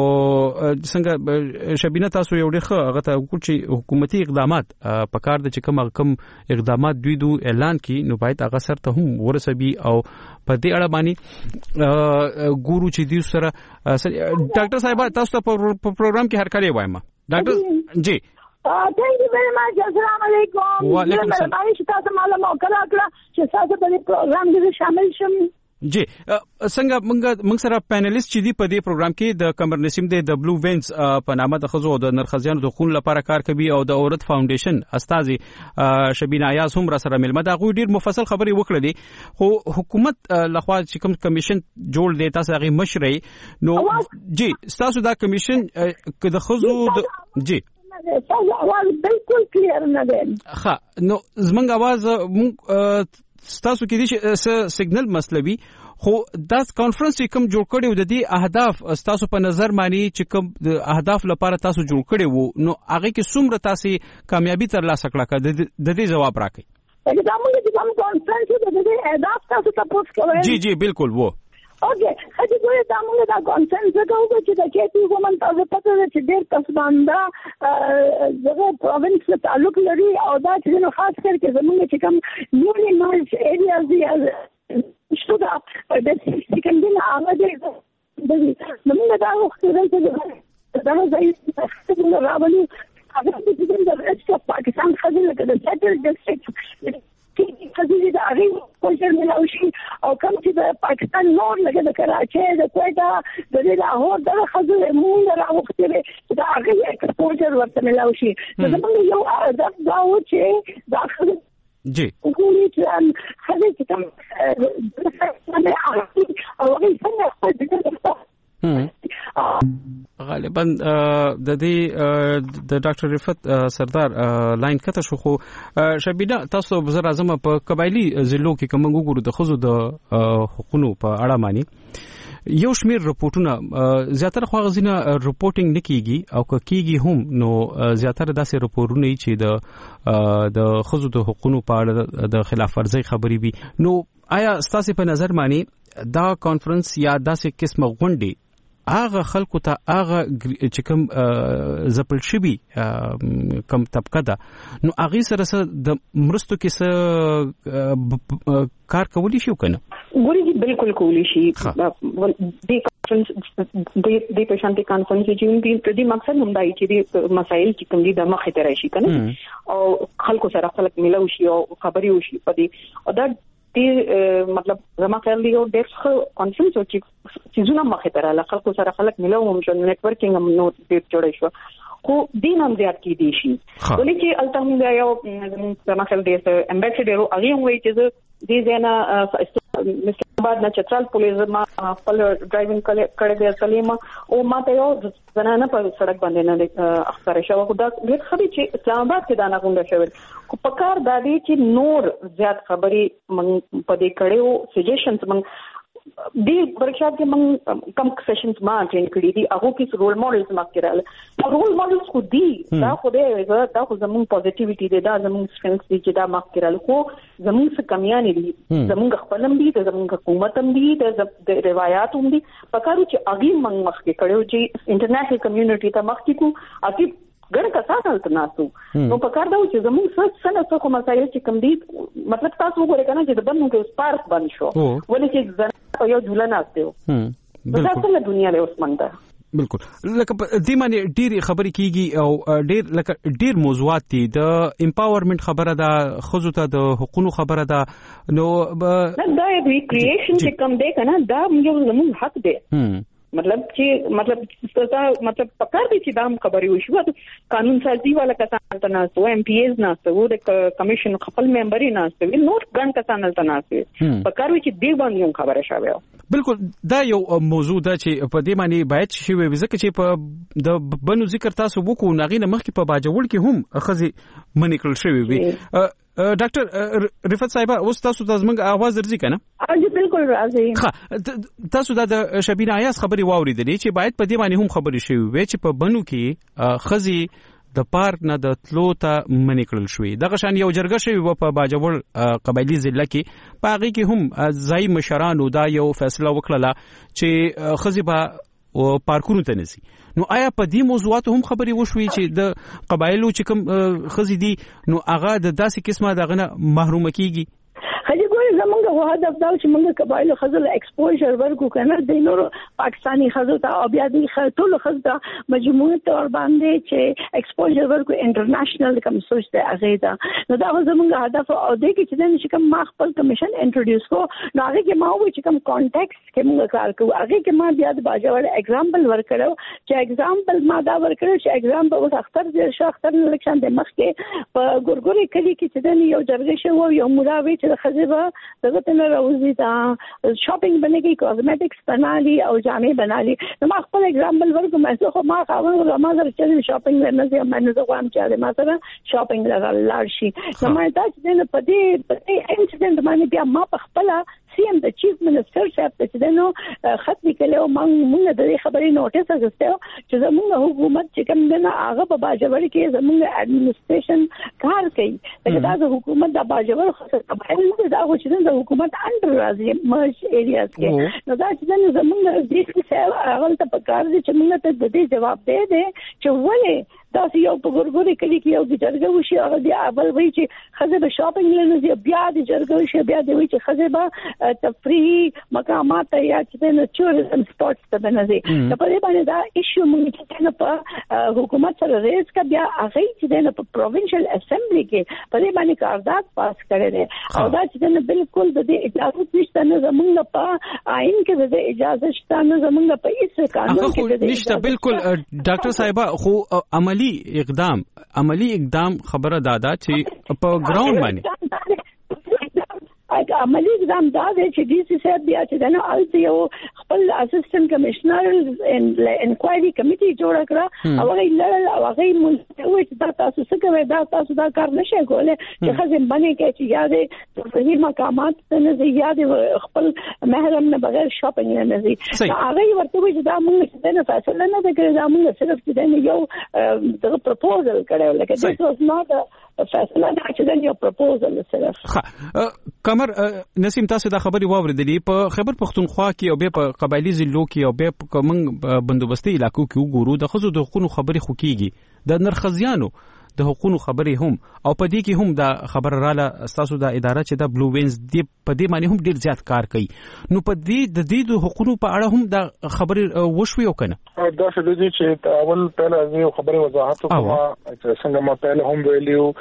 څنګه شبینه تاسو یو ډېر هغه ته وکړو چې حکومتي اقدامات په کار د چې کوم کوم اقدامات دوی دو اعلان کی نو باید هغه سره ته هم ورسبي او په دې اړه باندې ګورو چې دوی سره ډاکټر صاحب تاسو ته په پروګرام کې هر کله وایم ډاکټر جی Thank you very much. Assalamu alaikum. Wa alaikum salam. مهرباني چې تاسو معلومات وکړه چې تاسو په دې پروګرام کې شامل شم جی څنګه موږ موږ سره پینلیست چې دی په دې پروګرام کې د کمر نسیم د بلو وینز په نامه د خزو د نرخزیانو د خون لپاره کار کوي او د اورت فاونډیشن استاذي شبینه ایاز هم را سره ملمه دا غوډیر مفصل خبري وکړه دي خو حکومت لخوا چې کوم کمیشن جوړ دی تاسو هغه مشري نو جی تاسو دا کمیشن د خزو جی اواز بالکل کلیر نه دی ها نو زمنګ اواز مونږ تاسو کې دي سیګنل مسلوي خو دا کانفرنس چې کوم جوړ کړي و د دې اهداف تاسو په نظر مانی چې کوم د اهداف لپاره تاسو جوړ کړي وو نو هغه کې څومره تاسو کامیابی ترلاسه کړه د دې جواب راکړئ دا موږ چې کوم کانفرنس د دې اهداف تاسو تاسو کوئ جی جی بالکل وو اوکې هڅه کوي دا موږ دا کانفرنس وکړو چې د کېپی وومن تاسو پته ده چې ډېر کسبانده دغه پروینس ته تعلق لري او دا چې نو خاص کر کې زموږ چې کوم نیولي مارچ ایریاز دي شو دا د سکندین هغه دي زموږ دا وخت راځي دا ځای څنګه راولي هغه د د ریسټ اف پاکستان خزل کې د سیټل ډیسټریکټ خزل د هغه کلچر ملاوي او کوم چې د پاکستان نور لګه د کراچي د کوټا د لاهور د خزل مونږ راوختره دا هغه ایکسپوجر ورته ملاوي زموږ یو هدف دا و چې دا خزل جی وګورئ چې خزل چې کوم د او هغه څنګه غالبا د دې د ډاکټر رفعت سردار لاین کته شو خو شبینه تاسو بزر اعظم په قبایلی ضلعو کې کوم وګورو د خزو د حقوقو په اړه مانی یو شمیر رپورټونه زیاتره خو غزینه رپورټینګ نکېږي او کېږي هم نو زیاتره داسې رپورټونه چې د د خزو د حقوقو په اړه د خلاف ورزي خبري وي نو آیا ستاسو په نظر مانی دا کانفرنس یا داسې قسمه غونډه هغه خلکو ته هغه چې کوم زپل شوی کوم طبقه ده نو هغه سره سره د مرستو کې څه کار کولی شي کنه ګوري بالکل کولی شي د کانفرنس د د پېشانتي کانفرنس چې د مقصد هم دی چې مسایل چې کوم دي د مخه ته راشي کنه او خلکو سره خلک ملو شي او خبري وشي په دې او دا دې مطلب زما خیال دی یو ډېر ښه کانفرنس او چې زونه مخه ته رااله خلکو سره خلک ملو هم شو نیټورکینګ هم نو ډېر جوړ شو خو دین هم زیات کې دي شي ولې چې الته یو زما خیال دی امبیسډر او هغه وایي چې دې ځنه مسلمانباد نه چترال پولیس ما خپل ډرایوینګ کړی دی سلیما او ما ته یو زنانه په سړک باندې نه اخبار شو خو دا ډېر خبرې چې اسلام آباد کې دا نه غونډه شوې خو په کار دا دی چې نور زیات خبرې من په دې کړو سجیشنز من دې ورکشاپ کې من کم سیشنز ما اټینډ کړې دي هغه کې رول ماډلز ما کړل رول ماډلز خو دي دا خو دې دا خو زموږ پوزټیویټي دی دا زموږ سټرنګز دي چې دا ما کړل خو زموږ څه کمیانې دي زموږ خپلم دي زموږ حکومت هم دي د روایت هم دي پکارو چې اغي من مخ کې کړو چې انټرنیشنل کمیونټي ته مخ کې کو اکی ګڼ کسان هلته ناسو نو په کار دا چې زموږ څه څه څه کوم مسایل چې کوم دي مطلب تاسو وګورئ کنه چې د بندو کې سپارک بند شو ولې چې زنه یو جوړه ناشته و دا څنګه دنیا له اوس منځه بالکل لکه دې معنی ډېر خبرې کیږي او ډېر لکه ډېر موضوعات دي د امپاورمنت خبره ده خزو ته د حقوقو خبره ده نو دا ریکرییشن چې کوم دی کنه دا یو زموږ حق دی مطلب چې مطلب ستاسو مطلب پکار دي چې دا هم خبرې وشو قانون سازي والا کسان ته ناسو ایم پی ایز ناسو د کمیشن خپل ممبري ناسو نور ګڼ کسان ته ناسو پکار وي چې دی باندې خبره شاوه بالکل دا یو موضوع ده چې په دې معنی باید شي وي ځکه چې په د بنو ذکر تاسو وکړو ناغینه مخکې په باجوړ کې هم خزي منیکل شوی وي ډاکټر رفعت صاحب اوس تاسو د زمنګ आवाज درځي کنه اجي بالکل راځي ها تاسو د شبینه ایاز خبري واوریدلې چې باید په دې باندې هم خبري شوی وي چې په بنو کې خزي د پارک نه د تلو ته منی کړل شوې دغه شان یو جرګه شوی په باجوړ قبایلی ضلع کې پاغي کې هم ځای مشرانو دا یو فیصله وکړه چې خزي به او پارکونو ته نسی نو آیا په دې موضوعات هم خبري وشوي چې د قبایلو چې کوم خزي دي نو هغه د داسې قسمه دغه نه محروم کیږي خځې ګورې زمونږ هو هدف دا چې موږ قبایلو ښځو له ایکسپوژر ورکو کنه د نورو پاکستاني ښځو ته او بیا د ټولو ښځو ته مجموعي تور باندې چې ایکسپوژر ورکو انټرنیشنل کوم سوچ دی هغه دا نو دا زمونږ هدف او د کې چې چې کوم ما خپل کمیشن انټروډیوس کو نو هغه کې ما وایي چې کوم کانټیکست کې موږ کار کوو هغه کې ما بیا د باجوړ اگزامپل ورکړو چې اگزامپل ما دا ورکړو چې اگزامپل اوس اختر د شاختر الیکشن د مخ کې په ګورګوري کلی کې چې د یو جرګه شو یو مراوي چې د خزبه دغه تل راوځي دا شاپینګ بنګي کاسمیټکس بنالي او جامې بنالي نو ما خپل اگزامپل ورکوم چې خو ما خاون ما سره چې شاپینګ نه زه مې نه غواړم چې ما سره شاپینګ لګال شي نو ما دا چې په دې په دې انسیډنټ باندې بیا ما په خپل سی ام د چیف منسٹر صاحب ته چې نو خط لیکلو موږ د دې خبرې نوټیس اغوستو چې زموږ حکومت چې کوم نه هغه په باجوړ کې زموږ اډمنسټریشن کار کوي دا د حکومت د باجوړ خاصه قبایل دا چې د حکومت انډر راځي مرج ایریاز کې نو دا چې زموږ د دې څه هغه ته په کار دي چې موږ ته د دې جواب دی دی چې ولې دا یو په ګورګوري کلی کې یو د جرګه وشي هغه دی اول وی چې خزه به شاپینګ لنه بیا د جرګه وشي بیا دی وی چې خزه به تفریحي مقامات یا چې د ټوریزم سپاټس ته بنځي په دې باندې دا ایشو موږ چې په حکومت سره ریز کا بیا هغه چې د پروینشل اسمبلی کې په دې باندې قرارداد پاس کړی دی او دا چې د بالکل د اجازه نشته نه زمونږ په آئین کې د اجازه شته نه زمونږ په هیڅ قانون کې د نشته بالکل ډاکټر صاحب خو عملی اقدام عملی اقدام خبره دادا چې په ګراوند باندې عملی اقدام دا دی چې ډي سي صاحب بیا چې نه الته یو خپل اسسټنټ کمشنر انکوایري کمیټي جوړ کړه او هغه لړل او هغه مونږ چې دا تاسو څه کوي دا تاسو دا کار نشئ کولای چې خزم باندې کې چې یاد تفریحي مقامات نه زی یاد خپل محرم نه بغیر شاپینګ نه زی هغه ورته وي چې دا موږ څه فیصله نه کړی دا موږ صرف چې یو دغه پروپوزل کړو لکه this was not a فیصله دا چې دا یو پروپوزل صرف کمر نسیم تاسو دا خبري واوریدلې په خیبر پختونخوا کې او به په قبایلی ضلعو کې او به په کوم بندوبستي علاقو کې وګورو د خزو د حقوقو خبري خو کیږي د نرخزیانو د حقوقو خبري هم او په دې کې هم دا خبر رااله تاسو د اداره چې د بلو وینز دی په دې باندې هم ډیر زیات کار کوي نو په دې د دې د حقوقو په اړه هم دا خبري وشوي او کنه دا څه دي چې اول پهله یو خبري وضاحت وکړم چې څنګه ما پهله هم ویلیو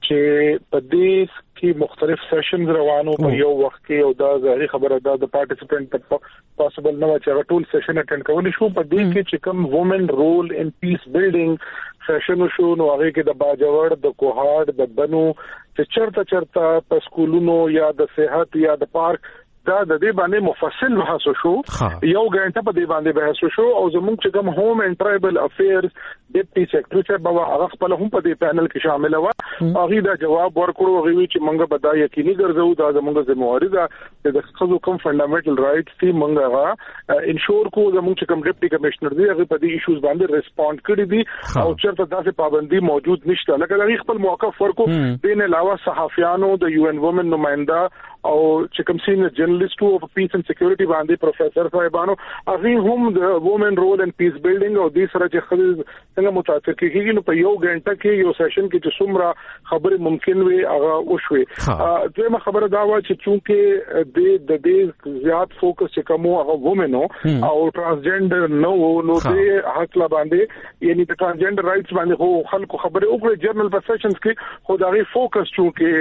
چې په دې کې مختلف سیشنز روانو په یو وخت کې او دا ظاهري خبره ده د پارټیسپینټ ته پاسبل نه چې هغه ټول سیشن اټینډ کولی شو په دې کې چې کوم وومن رول ان پیس بیلډینګ سیشن شو نو هغه کې د باجوړ د کوهاټ د بنو چې چرته چرته په سکولونو یا د صحت یا د پارک دا د دې باندې مفصل بحث شو یو غنټه په دې باندې بحث شو او زموږ چې کوم هوم اینڈ ټرایبل افیرز ډیپټي سیکریټری صاحب هغه خپل هم په دې پینل کې شامل و هغه دا جواب ورکړو هغه وی چې موږ به دا یقیني ګرځو دا زموږ ذمہواری ده چې د خصوصو کوم فندامنټل رائټس دي موږ هغه انشور کو زموږ چې کوم ډیپټي کمشنر دی هغه په دې ایشوز باندې ریسپونډ کړی دي او چېرته داسې پابندي موجود نشته لکه دا خپل موقف ورکو دین علاوه صحافیانو د یو ان وومن نمائنده او چې کوم سینیئر جرنالست او پیس اینڈ سکیورټي باندې پروفیسور صاحبانو هغه هم د وومن رول ان پیس بیلډینګ او دې سره چې خلک څنګه متاثر کیږي نو په یو غنټه کې یو سیشن کې چې څومره خبره ممکن وي هغه وشوي دغه خبره دا و چې چونکه د د دې زیات فوکس چې کوم هغه وومنو او ترانسجنډر نو نو دې حق لا باندې یعنی د ترانسجنډر رائټس باندې خو خلکو خبره وکړي جرنل په سیشنز کې خو دا غي فوکس چونکه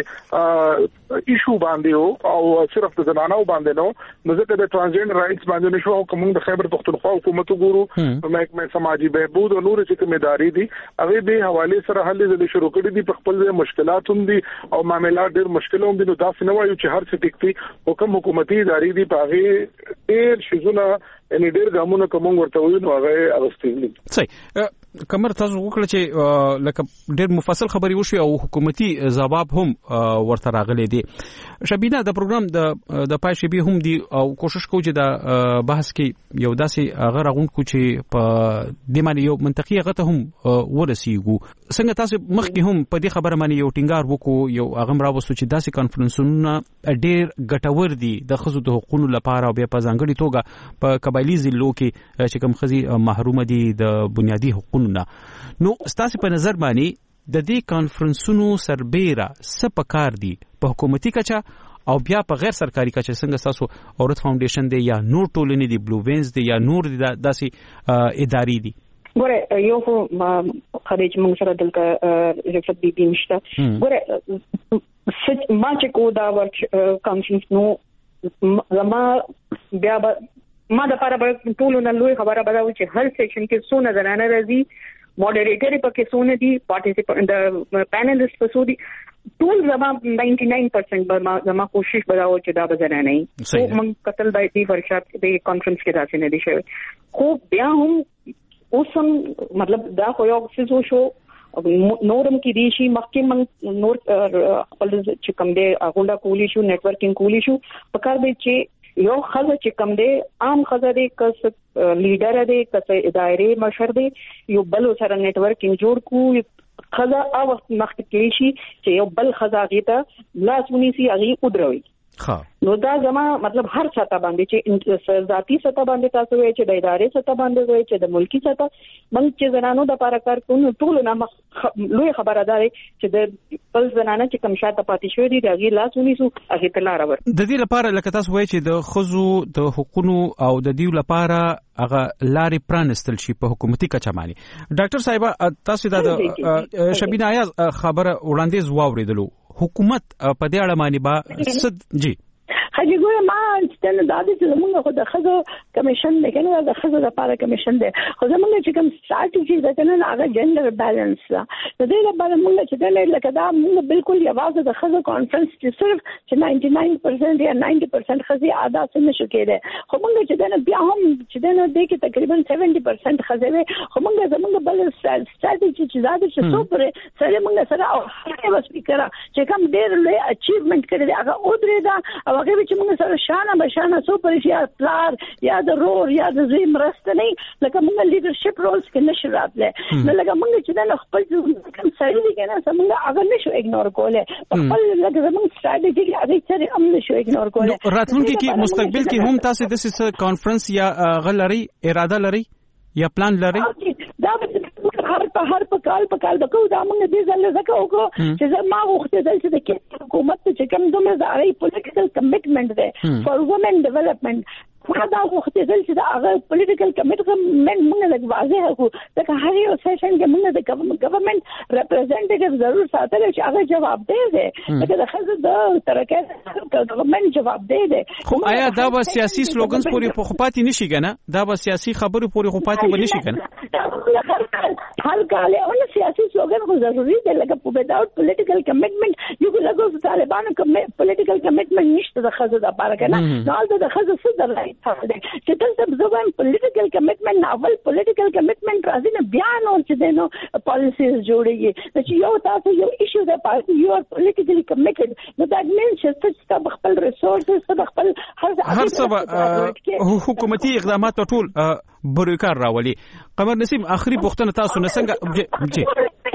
ایشو باندې او صرف د زنانو باندې نو نو ځکه د ترانسجنډر رائټس باندې نشو او کوم د خیبر پختونخوا حکومت ګورو محکمه سماجی بهبود او نور چې کومداري دي هغه به حواله سره حل زده شروع کړي دي په خپل مشکلات هم دي او معاملات ډېر مشکل هم دي نو دا څنګه وایو چې هر څه ټیک دي حکم حکومتي ادارې دي په هغه ډېر شیزونه ان ډېر ګامونه کوم ورته وایو نو هغه اغستېږي صحیح کمر تاسو وکړه چې لکه ډېر مفصل خبري وشي او حکومتي ځواب هم ورته راغلي دي شبینه د پروګرام د د پای شبي هم دي او کوشش کوو چې د بحث کې یو داسې هغه راغون کو چې په د معنی یو منطقي هغه ته هم ورسیږو څنګه تاسو مخکې هم په دې خبره باندې یو ټینګار وکړو یو هغه راوستو چې داسې کانفرنسونه ډېر ګټور دي د خزو د حقوقو لپاره او بیا په ځانګړي توګه په قبایلی ضلعو کې چې کوم خزي محروم دي د بنیادی حقوقو نو ستاسو په نظر باندې د دې کانفرنسونو سربېره څه پکار دي په حکومتي کچه او بیا په غیر سرکاري کچه څنګه تاسو اورت فاونډیشن دی یا نور ټولنې دی بلو وینز دی یا نور دی داسې ادارې دي؟ ګوره یو خو خارج موږ سره دلته رفت بي بي مشته ګوره ما چې کو دا ورک کانفرنس نو زما بیا ما د لپاره ټول نه لوی خبره بداو چې هر سیکشن کې څو نظرانه راځي مودریټر پکې څو نه دي پارټیسپینټ د پینلیست په څو دي ټول زما نننty-nine percent به زما کوشش بداو چې دا به نه نه خو موږ قتل د دې ورکشاپ د کانفرنس کې راځي نه دي شوی خو بیا هم اوسم مطلب دا خو یو څه شو نورم کې دي شي مخکې من نور خپل چې کوم دی اغونډه کولی شو نتورکینګ کولی شو په کار دی چې یو خزه چې کوم دی عام خزه دی کس لیډر دی کس ادارې مشر دی یو بل سره نتورکینګ جوړ کو خزه او وخت مخکې کې شي چې یو بل خزه غیته لاسونی سي اغي قدروي ها نو دا زما مطلب هر سطح باندې چې ذاتی سطح باندې تاسو وایي چې د ادارې سطح باندې وایي چې د ملکی سطح من چې زنانو د لپاره کار کوي ټول نه لوی خبره ده چې د بل زنانه چې کوم شاته پاتې شوی دي دغه لاسونی سو هغه تلار ور د دې لپاره لکه تاسو وایي چې د خزو د حقوقو او د دیو لپاره هغه لارې پرانستل شي په حکومتي کچه باندې ډاکټر صاحب تاسو د شبینه آیاز خبره وړاندیز واوریدلو حکومت په دې اړه باندې با صد جی خاجي ګوره ما ستنه د دې چې موږ خو د خزو کمیشن نه کنه د خزو لپاره کمیشن دی خو زموږ چې کوم سټریټجی ده کنه هغه جندر بیلانس ده د دې لپاره موږ چې د لکه دا موږ بالکل یوازې د خزو کانفرنس چې صرف چې ninety-nine percent یا ninety percent خزي ادا څه نشو کېده خو موږ چې د بیا هم چې د دې کې تقریبا seventy percent خزي خو موږ زموږ بل سټریټجی چې زاده چې څو پر سره موږ سره او هغه سپیکر چې کوم ډېر لوی اچیومنت کړی هغه او درې دا هغه چې موږ سره شانه بشانه سو پرشیا پلار یا د رور یا د زی مرسته نه لکه موږ لیډرشپ رولز کې نشو راتله نو لکه موږ چې د خپل کوم سړی دی کنه موږ هغه نشو اګنور کوله خپل لکه موږ سټریټجی هغه سره هم نشو اګنور کوله راتلونکي کې مستقبل کې هم تاسو د سیس کانفرنس یا غلري اراده لري یا پلان لري دا هر په هر په کال په کال دغه د موږ دې ځل زکه وکړو چې ما غوښته چې د حکومت چې کوم دومره زاري پولیټیکل کمیټمنټ ده فور وومن ډیولپمنٹ خو دا وخت دې چې دا هغه پولیټیکل کمیټمنټ موږ لږ واضح هغه دا هر یو سیشن کې موږ د ګورنمنت ریپرزنټیټیو ضرور ساتل چې هغه جواب دی دی دا خزه د ترکه ګورنمنت جواب دی دی خو آیا دا به سیاسي سلوګنز پوری په خپاتې نشي کنه دا به سیاسي خبرو پوری خپاتې به نشي کنه حل کاله او سیاسي سلوګن خو ضروري دی لکه په وداوت پولیټیکل کمیټمنټ یو لګو طالبانو کوم پولیټیکل کمیټمنټ نشته د خزه د لپاره کنه نو د خزه څه درای چې تاسو زبان پولیټیکل کمیټمنټ ناول پولیټیکل کمیټمنټ راځي نه بیان او چې دینو پالیسیز جوړیږي چې یو تاسو یو ایشو ده پارټي یو ار پولیټیکلی کمیټډ نو دا مینس چې تاسو خپل ریسورسز خپل هر څه حکومتي اقدامات ټول بروکار راولي قمر نسیم اخري پوښتنه تاسو نه څنګه جی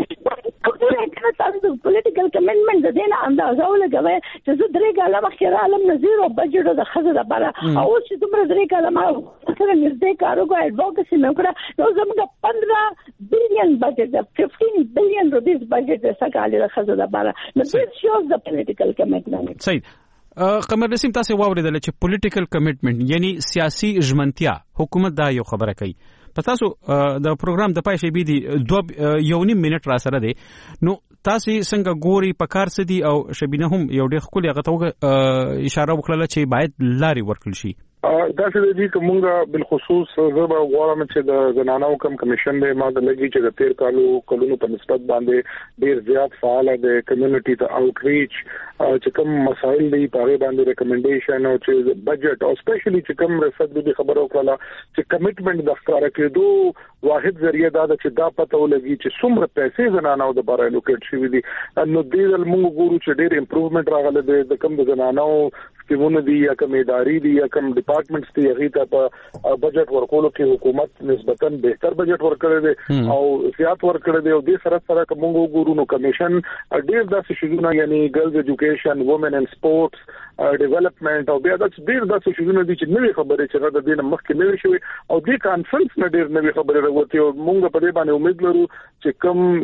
تاسو پولیټیکل کمیټمنټ د دې نه اندازه ولګوي چې زه درې کاله مخکې رالم نظیر او بجټ د خزه لپاره او چې دومره درې کاله ما سره نږدې کارو کوه ایڈوکیسي مې وکړه نو زموږ fifteen billion بجټ د fifteen billion rupees بجټ د سکهاله د خزه لپاره نو this shows the political commitment. صحیح. قمر نسیم تاسو واوریدل چې پولیټیکل کمیټمنټ یعنی سیاسي ژمنتیا حکومت دا یو خبره کوي پتاسو د پروګرام د پای شي بي دي دو یو نیم منټ را سره دی نو تاسو څنګه ګوري په کار سدي او شبینه هم یو ډېر خپل هغه ته اشاره وکړه چې باید لاري ورکړل شي دا چې دې کومه بالخصوص زبر غواړم چې د زنانو کم کمیشن دی ما د لګي چې د تیر کالو کلونو په نسبت باندې ډیر زیات فعال دی کمیونټي ته اوټریچ چې کوم مسایل دی په باندې ریکمنډیشن او چې بجټ او سپیشلی چې کوم رسد دي خبرو کړه چې کمټمنټ د ښکار کېدو واحد ذریعہ دا چې دا پته ولګي چې څومره پیسې زنانو د بار الوکیټ شوی دي نو دې موږ ګورو چې ډیر امپروومنت راغله د کوم د زنانو سکیمونه دي یا کوم ادارې دي یا کوم ډپارټمنټس دي هغه ته په بجټ ورکولو کې حکومت نسبتاً بهتر بجټ ورکړي دي او زیات ورکړي دي او دې سره سره کوم ګورو نو کمیشن ډیر داسې شګونه یعنی ګرلز ایجوکیشن وومن ان سپورتس ډیولپمنٹ او بیا د ډیر داسې شګونه دي چې نوې خبرې چې د دې مخکې نوې شوې او دې کانفرنس نه ډیر نوې خبرې راوته او موږ په دې باندې امید لرو چې کوم د دې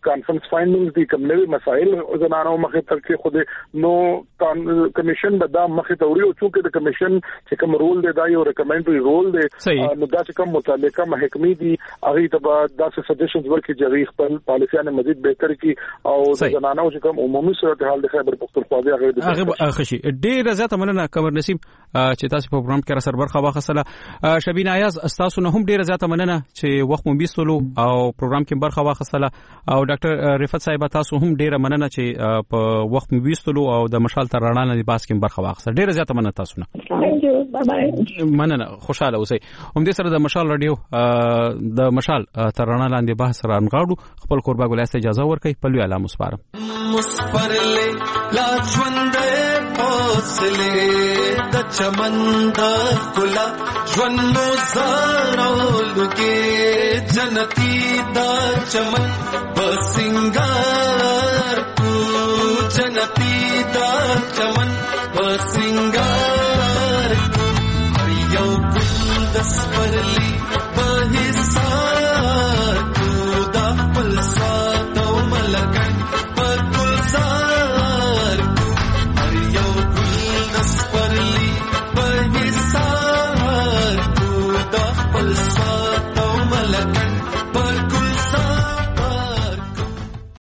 کانفرنس فایندینګز دي کوم نوې مسایل زنانو مخه تر کې خو نو کمیشن به دا مخه توري او چې د کمیشن چې کوم رول دی دا یو ریکمنډري رول دی نو دا چې کوم متعلقه محکمې دي هغه ته دا سجیشنز ورکړي چې خپل پالیسیانه مزید بهتر کی او د زنانو چې کوم عمومي صورتحال د خیبر پختونخوا دی هغه هغه خشي ډیر زیاته مننه قمر نسیم چې تاسو په پروګرام کې را سره برخه واخصله شبینه ایاز تاسو نه هم ډیر زیاته مننه چې وخت مو بیستلو او پروګرام کې برخه واخصله او ډاکټر رفعت صاحب تاسو هم ډیر مننه چې په وخت مو بیستلو او د مشال تر رڼا نه باس کې برخه واخصله ډیر زیاته مننه تاسو نه ثانک یو بای بای مننه خوشاله اوسئ هم دې سره د مشال رادیو د مشال تر رڼا لاندې بحث را انغاړو خپل قربا ګلاسته اجازه ورکړي په لوی اعلی مسپارم مسپرلې لا ژوندې اوسلې د چمن د کلا ژوندو زارولو کې جنتی د چمن بسنګار کو جنتی د چمن بسنګار